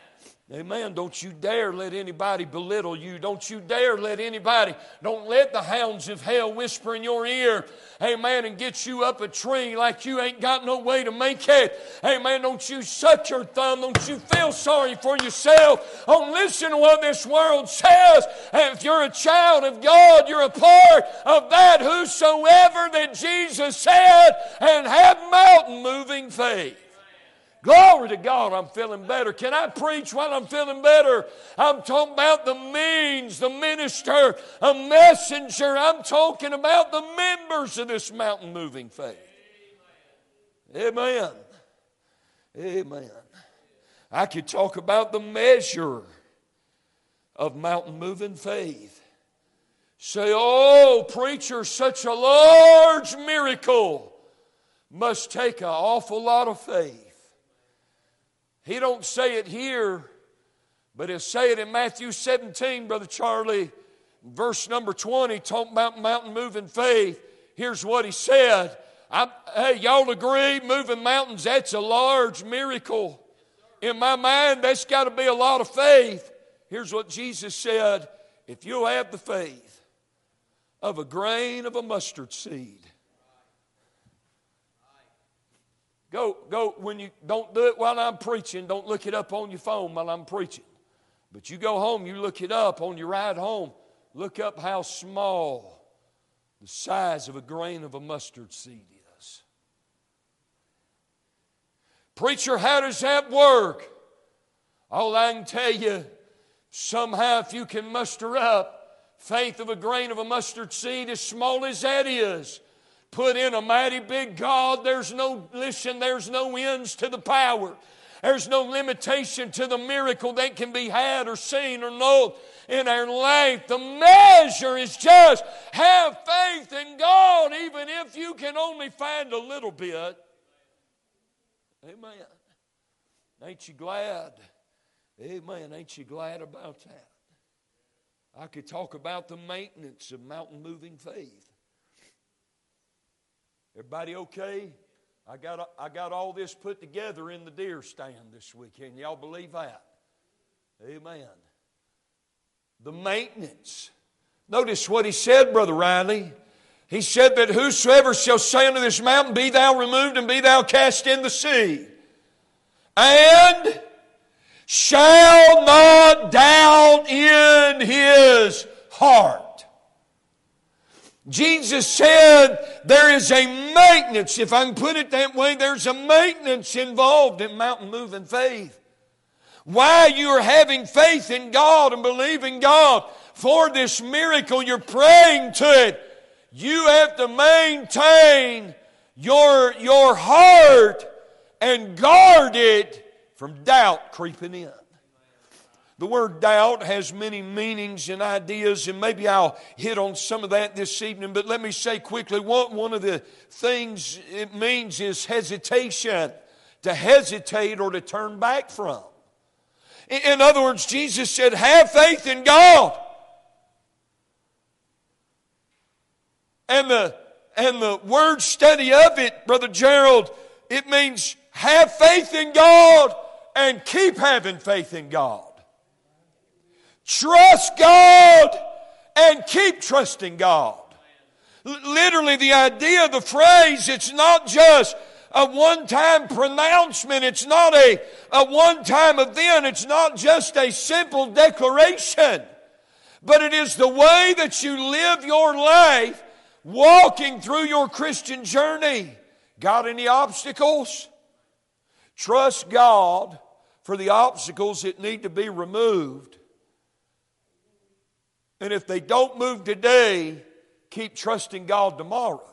Speaker 1: Amen. Don't you dare let anybody belittle you. Don't you dare let anybody, don't let the hounds of hell whisper in your ear, amen, and get you up a tree like you ain't got no way to make it. Amen. Don't you suck your thumb. Don't you feel sorry for yourself. Don't listen to what this world says. And if you're a child of God, you're a part of that whosoever that Jesus said, and have mountain moving faith. Glory to God, I'm feeling better. Can I preach while I'm feeling better? I'm talking about the means, the minister, a messenger. I'm talking about the members of this mountain moving faith. Amen. Amen. I could talk about the measure of mountain moving faith. Say, oh, preacher, such a large miracle must take an awful lot of faith. He don't say it here, but he'll say it in Matthew 17, Brother Charlie, verse number 20, talking about mountain moving faith. Here's what he said. Hey, y'all agree? Moving mountains, that's a large miracle. In my mind, that's got to be a lot of faith. Here's what Jesus said. If you'll have the faith of a grain of a mustard seed. Go, when you don't do it while I'm preaching, don't look it up on your phone while I'm preaching. But you go home, you look it up on your ride home. Look up how small the size of a grain of a mustard seed is. Preacher, how does that work? All I can tell you, somehow if you can muster up faith of a grain of a mustard seed, as small as that is, put in a mighty big God, there's no ends to the power. There's no limitation to the miracle that can be had or seen or known in our life. The measure is just have faith in God, even if you can only find a little bit. Amen. Ain't you glad? Amen. Ain't you glad about that? I could talk about the maintenance of mountain moving faith. Everybody okay? I got all this put together in the deer stand this weekend. Y'all believe that? Amen. The maintenance. Notice what he said, Brother Riley. He said that whosoever shall say unto this mountain, be thou removed and be thou cast in the sea, and shall not doubt in his heart. Jesus said there is a maintenance, if I can put it that way, there's a maintenance involved in mountain moving faith. While you are having faith in God and believing God for this miracle, you're praying to it, you have to maintain your heart and guard it from doubt creeping in. The word doubt has many meanings and ideas, and maybe I'll hit on some of that this evening, but let me say quickly, one of the things it means is hesitation, to hesitate or to turn back from. In other words, Jesus said, have faith in God. And the word study of it, Brother Gerald, it means have faith in God and keep having faith in God. Trust God and keep trusting God. Literally, the idea of the phrase, it's not just a one-time pronouncement. It's not a one-time event. It's not just a simple declaration. But it is the way that you live your life walking through your Christian journey. Got any obstacles? Trust God for the obstacles that need to be removed. And if they don't move today, keep trusting God tomorrow.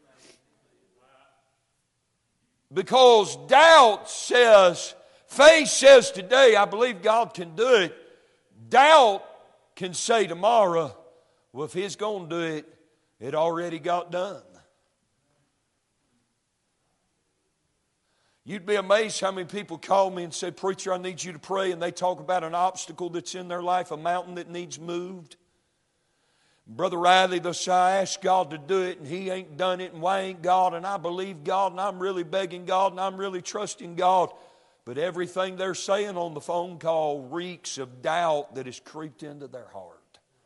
Speaker 1: Because doubt says, faith says today, I believe God can do it. Doubt can say tomorrow, well, if He's going to do it, it already got done. You'd be amazed how many people call me and say, preacher, I need you to pray. And they talk about an obstacle that's in their life, a mountain that needs moved. Brother Riley, they'll say, I asked God to do it and He ain't done it, and why ain't God? And I believe God, and I'm really begging God, and I'm really trusting God. But everything they're saying on the phone call reeks of doubt that has creeped into their heart.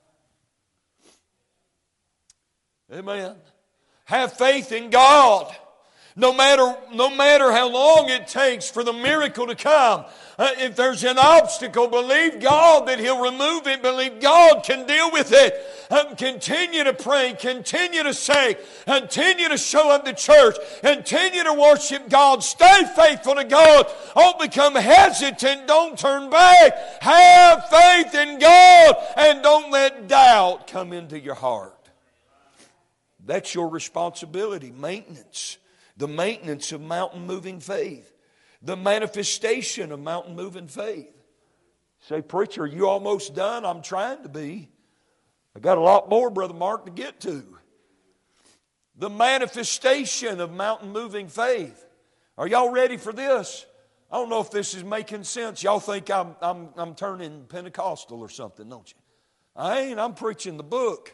Speaker 1: Amen. Have faith in God. No matter how long it takes for the miracle to come. If there's an obstacle, believe God that He'll remove it. Believe God can deal with it. Continue to pray. Continue to sing. Continue to show up to church. Continue to worship God. Stay faithful to God. Don't become hesitant. Don't turn back. Have faith in God. And don't let doubt come into your heart. That's your responsibility. Maintenance. The maintenance of mountain-moving faith. The manifestation of mountain-moving faith. Say, preacher, are you almost done? I'm trying to be. I got a lot more, Brother Mark, to get to. The manifestation of mountain-moving faith. Are y'all ready for this? I don't know if this is making sense. Y'all think I'm turning Pentecostal or something, don't you? I ain't. I'm preaching the book.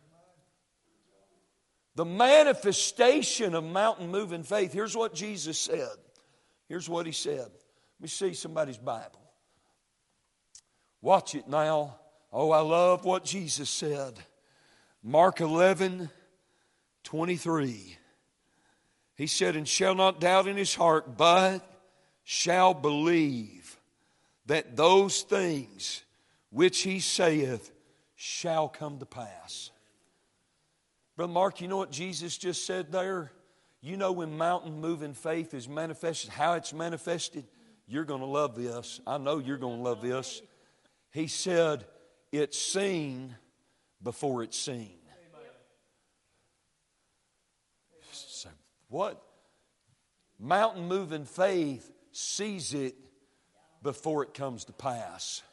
Speaker 1: The manifestation of mountain-moving faith. Here's what Jesus said. Here's what He said. Let me see somebody's Bible. Watch it now. Oh, I love what Jesus said. Mark 11:23. He said, and shall not doubt in his heart, but shall believe that those things which he saith shall come to pass. Brother Mark, you know what Jesus just said there? You know when mountain-moving faith is manifested, how it's manifested? You're going to love this. I know you're going to love this. He said, it's seen before it's seen. So, what? Mountain-moving faith sees it before it comes to pass.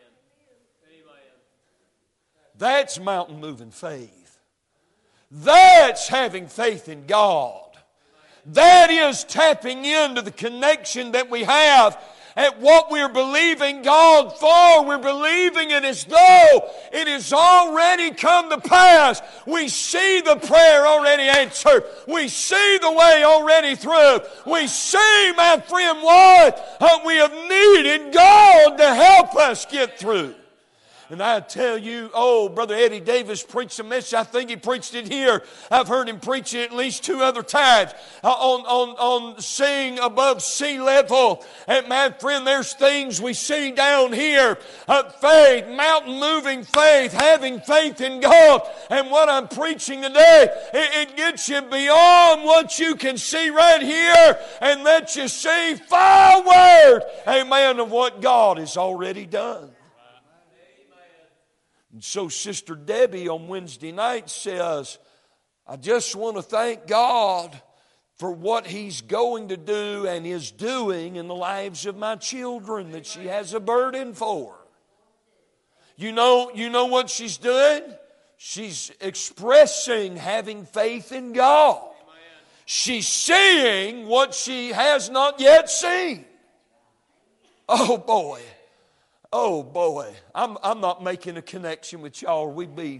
Speaker 1: That's mountain-moving faith. That's having faith in God. That is tapping into the connection that we have at what we're believing God for. We're believing it as though it has already come to pass. We see the prayer already answered. We see the way already through. We see, my friend, what we have needed God to help us get through. And I tell you, Brother Eddie Davis preached a message. I think he preached it here. I've heard him preach it at least 2 other times on seeing above sea level. And my friend, there's things we see down here. Faith, mountain-moving faith, having faith in God. And what I'm preaching today, it gets you beyond what you can see right here and lets you see forward, amen, of what God has already done. And so Sister Debbie on Wednesday night says, I just want to thank God for what He's going to do and is doing in the lives of my children that she has a burden for. You know what she's doing? She's expressing having faith in God. She's seeing what she has not yet seen. Oh boy. Oh boy, I'm not making a connection with y'all. We'd be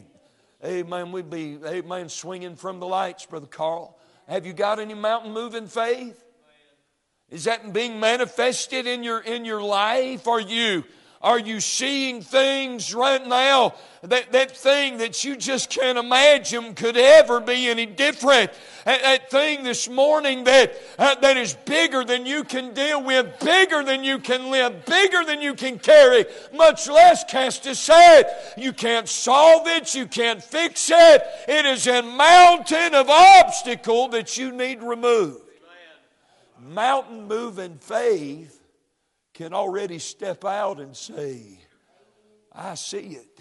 Speaker 1: swinging from the lights, Brother Carl. Have you got any mountain-moving faith? Is that being manifested in your life? Are you seeing things right now, that thing that you just can't imagine could ever be any different? That thing this morning that is bigger than you can deal with, bigger than you can live, bigger than you can carry, much less cast aside. You can't solve it. You can't fix it. It is a mountain of obstacle that you need removed. Mountain-moving faith can already step out and say, I see it,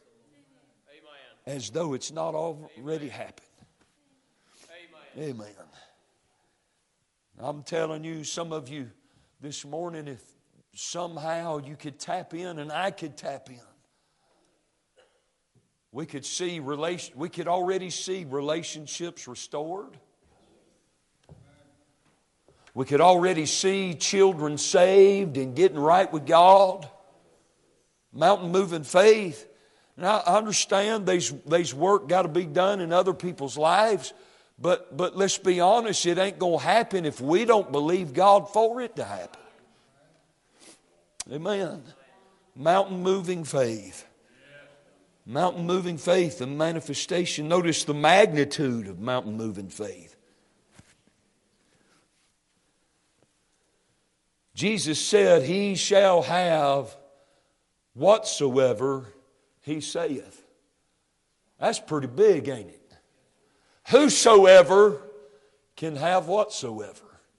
Speaker 1: as though it's not already happened. Amen. I'm telling you, some of you this morning, if somehow you could tap in and I could tap in, we could already see relationships restored. We could already see children saved and getting right with God. Mountain-moving faith. Now, I understand there's work got to be done in other people's lives, but let's be honest, it ain't going to happen if we don't believe God for it to happen. Amen. Mountain moving faith. Mountain moving faith, the manifestation. Notice the magnitude of mountain moving faith. Jesus said, He shall have whatsoever He saith. That's pretty big, ain't it? Whosoever can have whatsoever.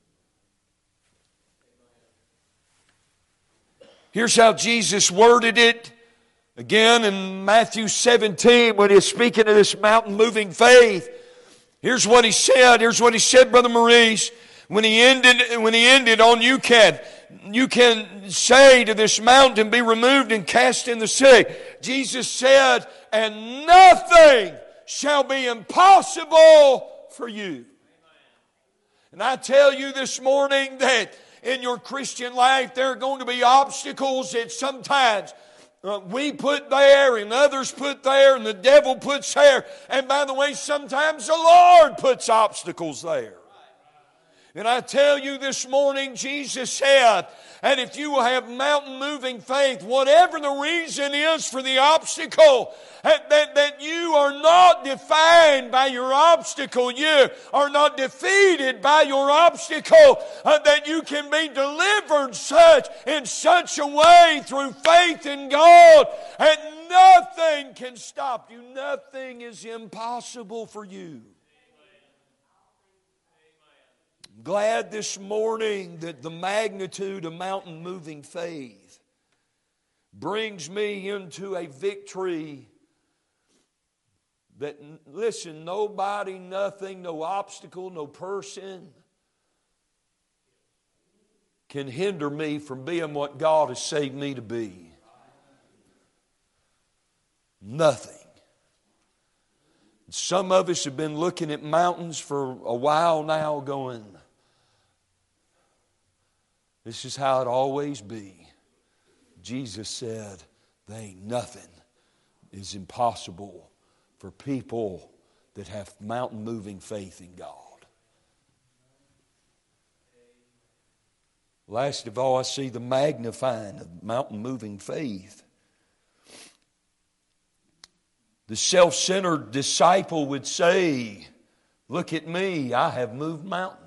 Speaker 1: Here's how Jesus worded it again in Matthew 17 when He's speaking of this mountain moving faith. Here's what He said. Here's what He said, Brother Maurice. When he ended on you can say to this mountain, be removed and cast in the sea. Jesus said, and nothing shall be impossible for you. And I tell you this morning that in your Christian life there are going to be obstacles that sometimes we put there and others put there and the devil puts there. And by the way, sometimes the Lord puts obstacles there. And I tell you this morning, Jesus said, and if you will have mountain-moving faith, whatever the reason is for the obstacle, that you are not defined by your obstacle, you are not defeated by your obstacle, that you can be delivered in such a way through faith in God, and nothing can stop you. Nothing is impossible for you. Glad this morning that the magnitude of mountain moving faith brings me into a victory that, listen, nobody, nothing, no obstacle, no person can hinder me from being what God has saved me to be. Nothing. Some of us have been looking at mountains for a while now going, this is how it always be. Jesus said, there ain't nothing is impossible for people that have mountain-moving faith in God. Last of all, I see the magnifying of mountain-moving faith. The self-centered disciple would say, look at me, I have moved mountains.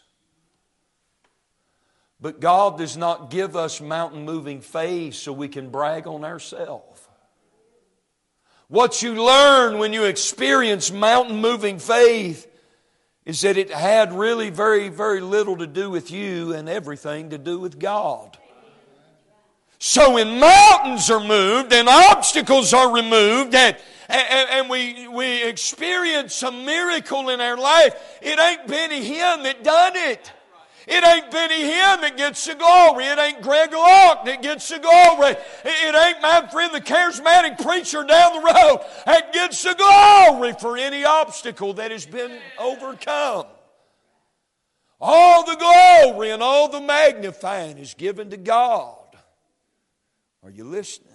Speaker 1: But God does not give us mountain-moving faith so we can brag on ourselves. What you learn when you experience mountain-moving faith is that it had really very, very little to do with you and everything to do with God. So when mountains are moved and obstacles are removed and we experience a miracle in our life, it ain't Benny Hinn that done it. It ain't Benny Hinn that gets the glory. It ain't Greg Locke that gets the glory. It ain't my friend the charismatic preacher down the road that gets the glory for any obstacle that has been overcome. All the glory and all the magnifying is given to God. Are you listening?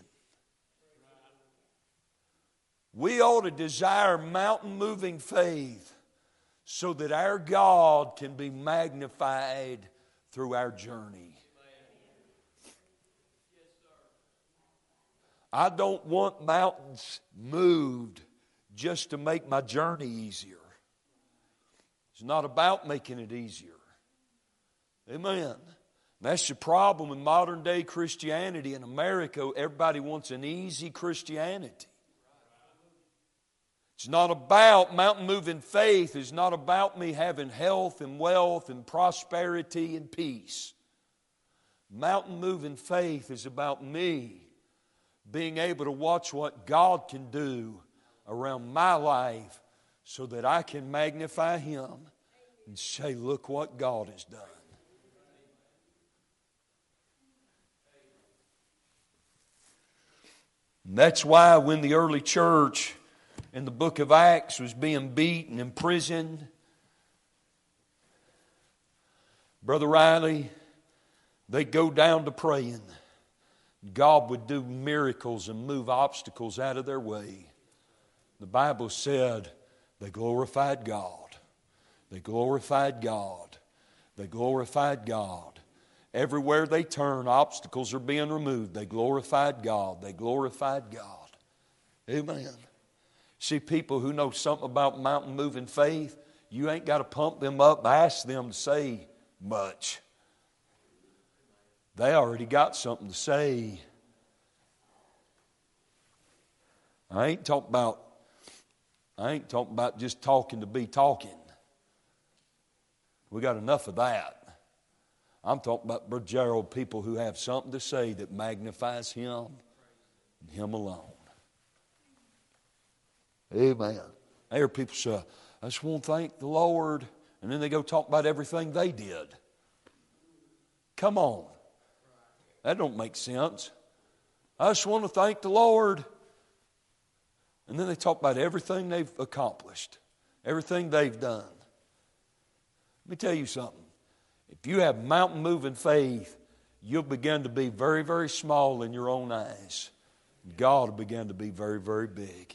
Speaker 1: We ought to desire mountain-moving faith so that our God can be magnified through our journey. I don't want mountains moved just to make my journey easier. It's not about making it easier. Amen. That's the problem with modern day Christianity in America. Everybody wants an easy Christianity. It's not about mountain-moving faith. It's not about me having health and wealth and prosperity and peace. Mountain-moving faith is about me being able to watch what God can do around my life so that I can magnify Him and say, look what God has done. And that's why when the early church in the book of Acts was being beaten, imprisoned, Brother Riley, they'd go down to praying. God would do miracles and move obstacles out of their way. The Bible said they glorified God. They glorified God. They glorified God. Everywhere they turn, obstacles are being removed. They glorified God. They glorified God. Amen. See, people who know something about mountain moving faith, you ain't got to pump them up and ask them to say much. They already got something to say. I ain't talking about just talking to be talking. We got enough of that. I'm talking about Brother Gerald, people who have something to say that magnifies Him and Him alone. Amen. I hear people say, I just want to thank the Lord, and then they go talk about everything they did. Come on. That don't make sense. I just want to thank the Lord. And then they talk about everything they've accomplished, everything they've done. Let me tell you something. If you have mountain-moving faith, you'll begin to be very, very small in your own eyes. God will begin to be very, very big.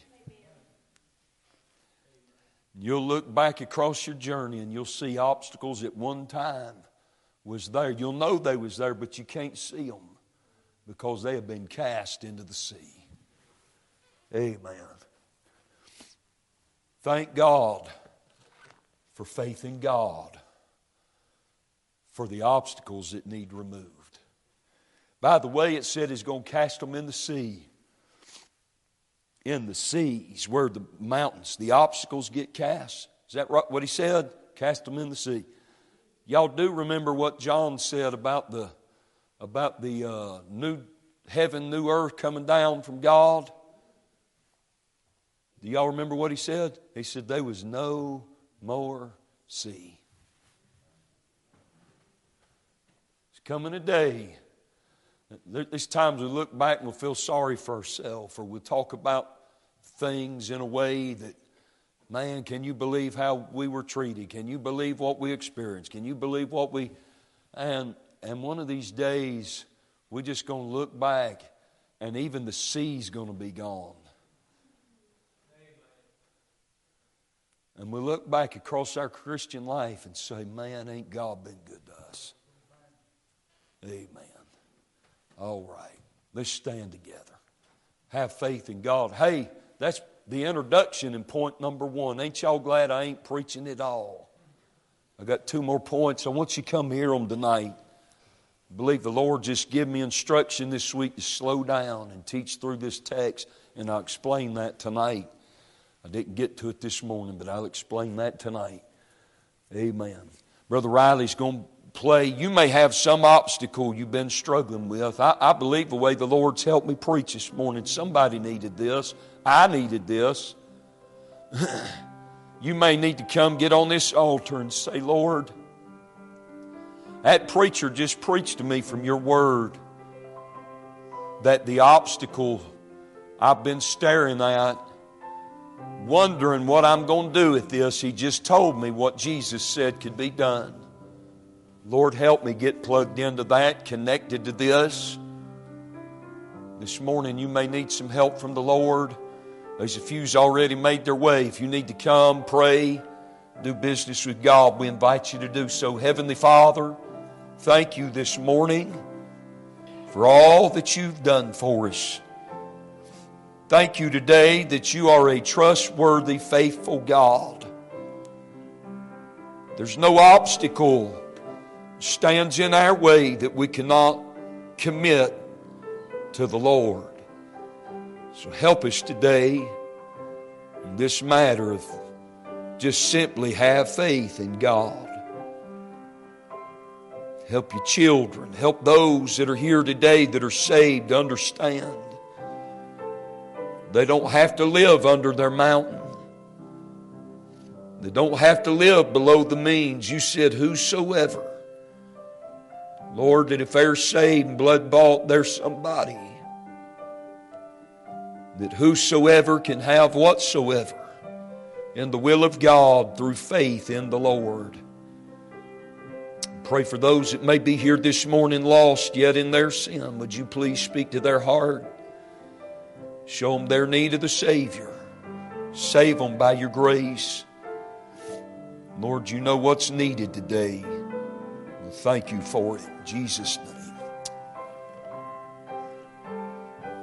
Speaker 1: You'll look back across your journey and you'll see obstacles at one time was there. You'll know they was there, but you can't see them because they have been cast into the sea. Amen. Thank God for faith in God, for the obstacles that need removed. By the way, it said He's going to cast them in the sea. In the seas, where the mountains, the obstacles get cast. Is that right, what He said? Cast them in the sea. Y'all do remember what John said about the new heaven, new earth coming down from God? Do y'all remember what he said? He said there was no more sea. It's coming a day. There's times we look back and we'll feel sorry for ourselves, or we'll talk about things in a way that, man, can you believe how we were treated? Can you believe what we experienced? Can you believe what we... And one of these days, we're just going to look back and even the sea's going to be gone. And we look back across our Christian life and say, man, ain't God been good to us? Amen. All right. Let's stand together. Have faith in God. Hey, that's the introduction in point number 1. Ain't y'all glad I ain't preaching it all? I got 2 more points. I want you to come here on tonight. I believe the Lord just gave me instruction this week to slow down and teach through this text, and I'll explain that tonight. I didn't get to it this morning, but I'll explain that tonight. Amen. Brother Riley's going to play. You may have some obstacle you've been struggling with. I believe the way the Lord's helped me preach this morning, somebody needed this. I needed this. You may need to come get on this altar and say, Lord, that preacher just preached to me from your word that the obstacle I've been staring at, wondering what I'm going to do with this, he just told me what Jesus said could be done. Lord, help me get plugged into that, connected to this. This morning you may need some help from the Lord. There's a few's already made their way. If you need to come, pray, do business with God, we invite you to do so. Heavenly Father, thank you this morning for all that you've done for us. Thank you today that you are a trustworthy, faithful God. There's no obstacle stands in our way that we cannot commit to the Lord. So help us today in this matter of just simply have faith in God. Help your children. Help those that are here today that are saved to understand they don't have to live under their mountain. They don't have to live below the means. You said whosoever. Lord, that if they're saved and blood bought, there's somebody that whosoever can have whatsoever in the will of God through faith in the Lord. Pray for those that may be here this morning lost yet in their sin. Would you please speak to their heart? Show them their need of the Savior. Save them by your grace. Lord, you know what's needed today. Thank you for it. In Jesus' name.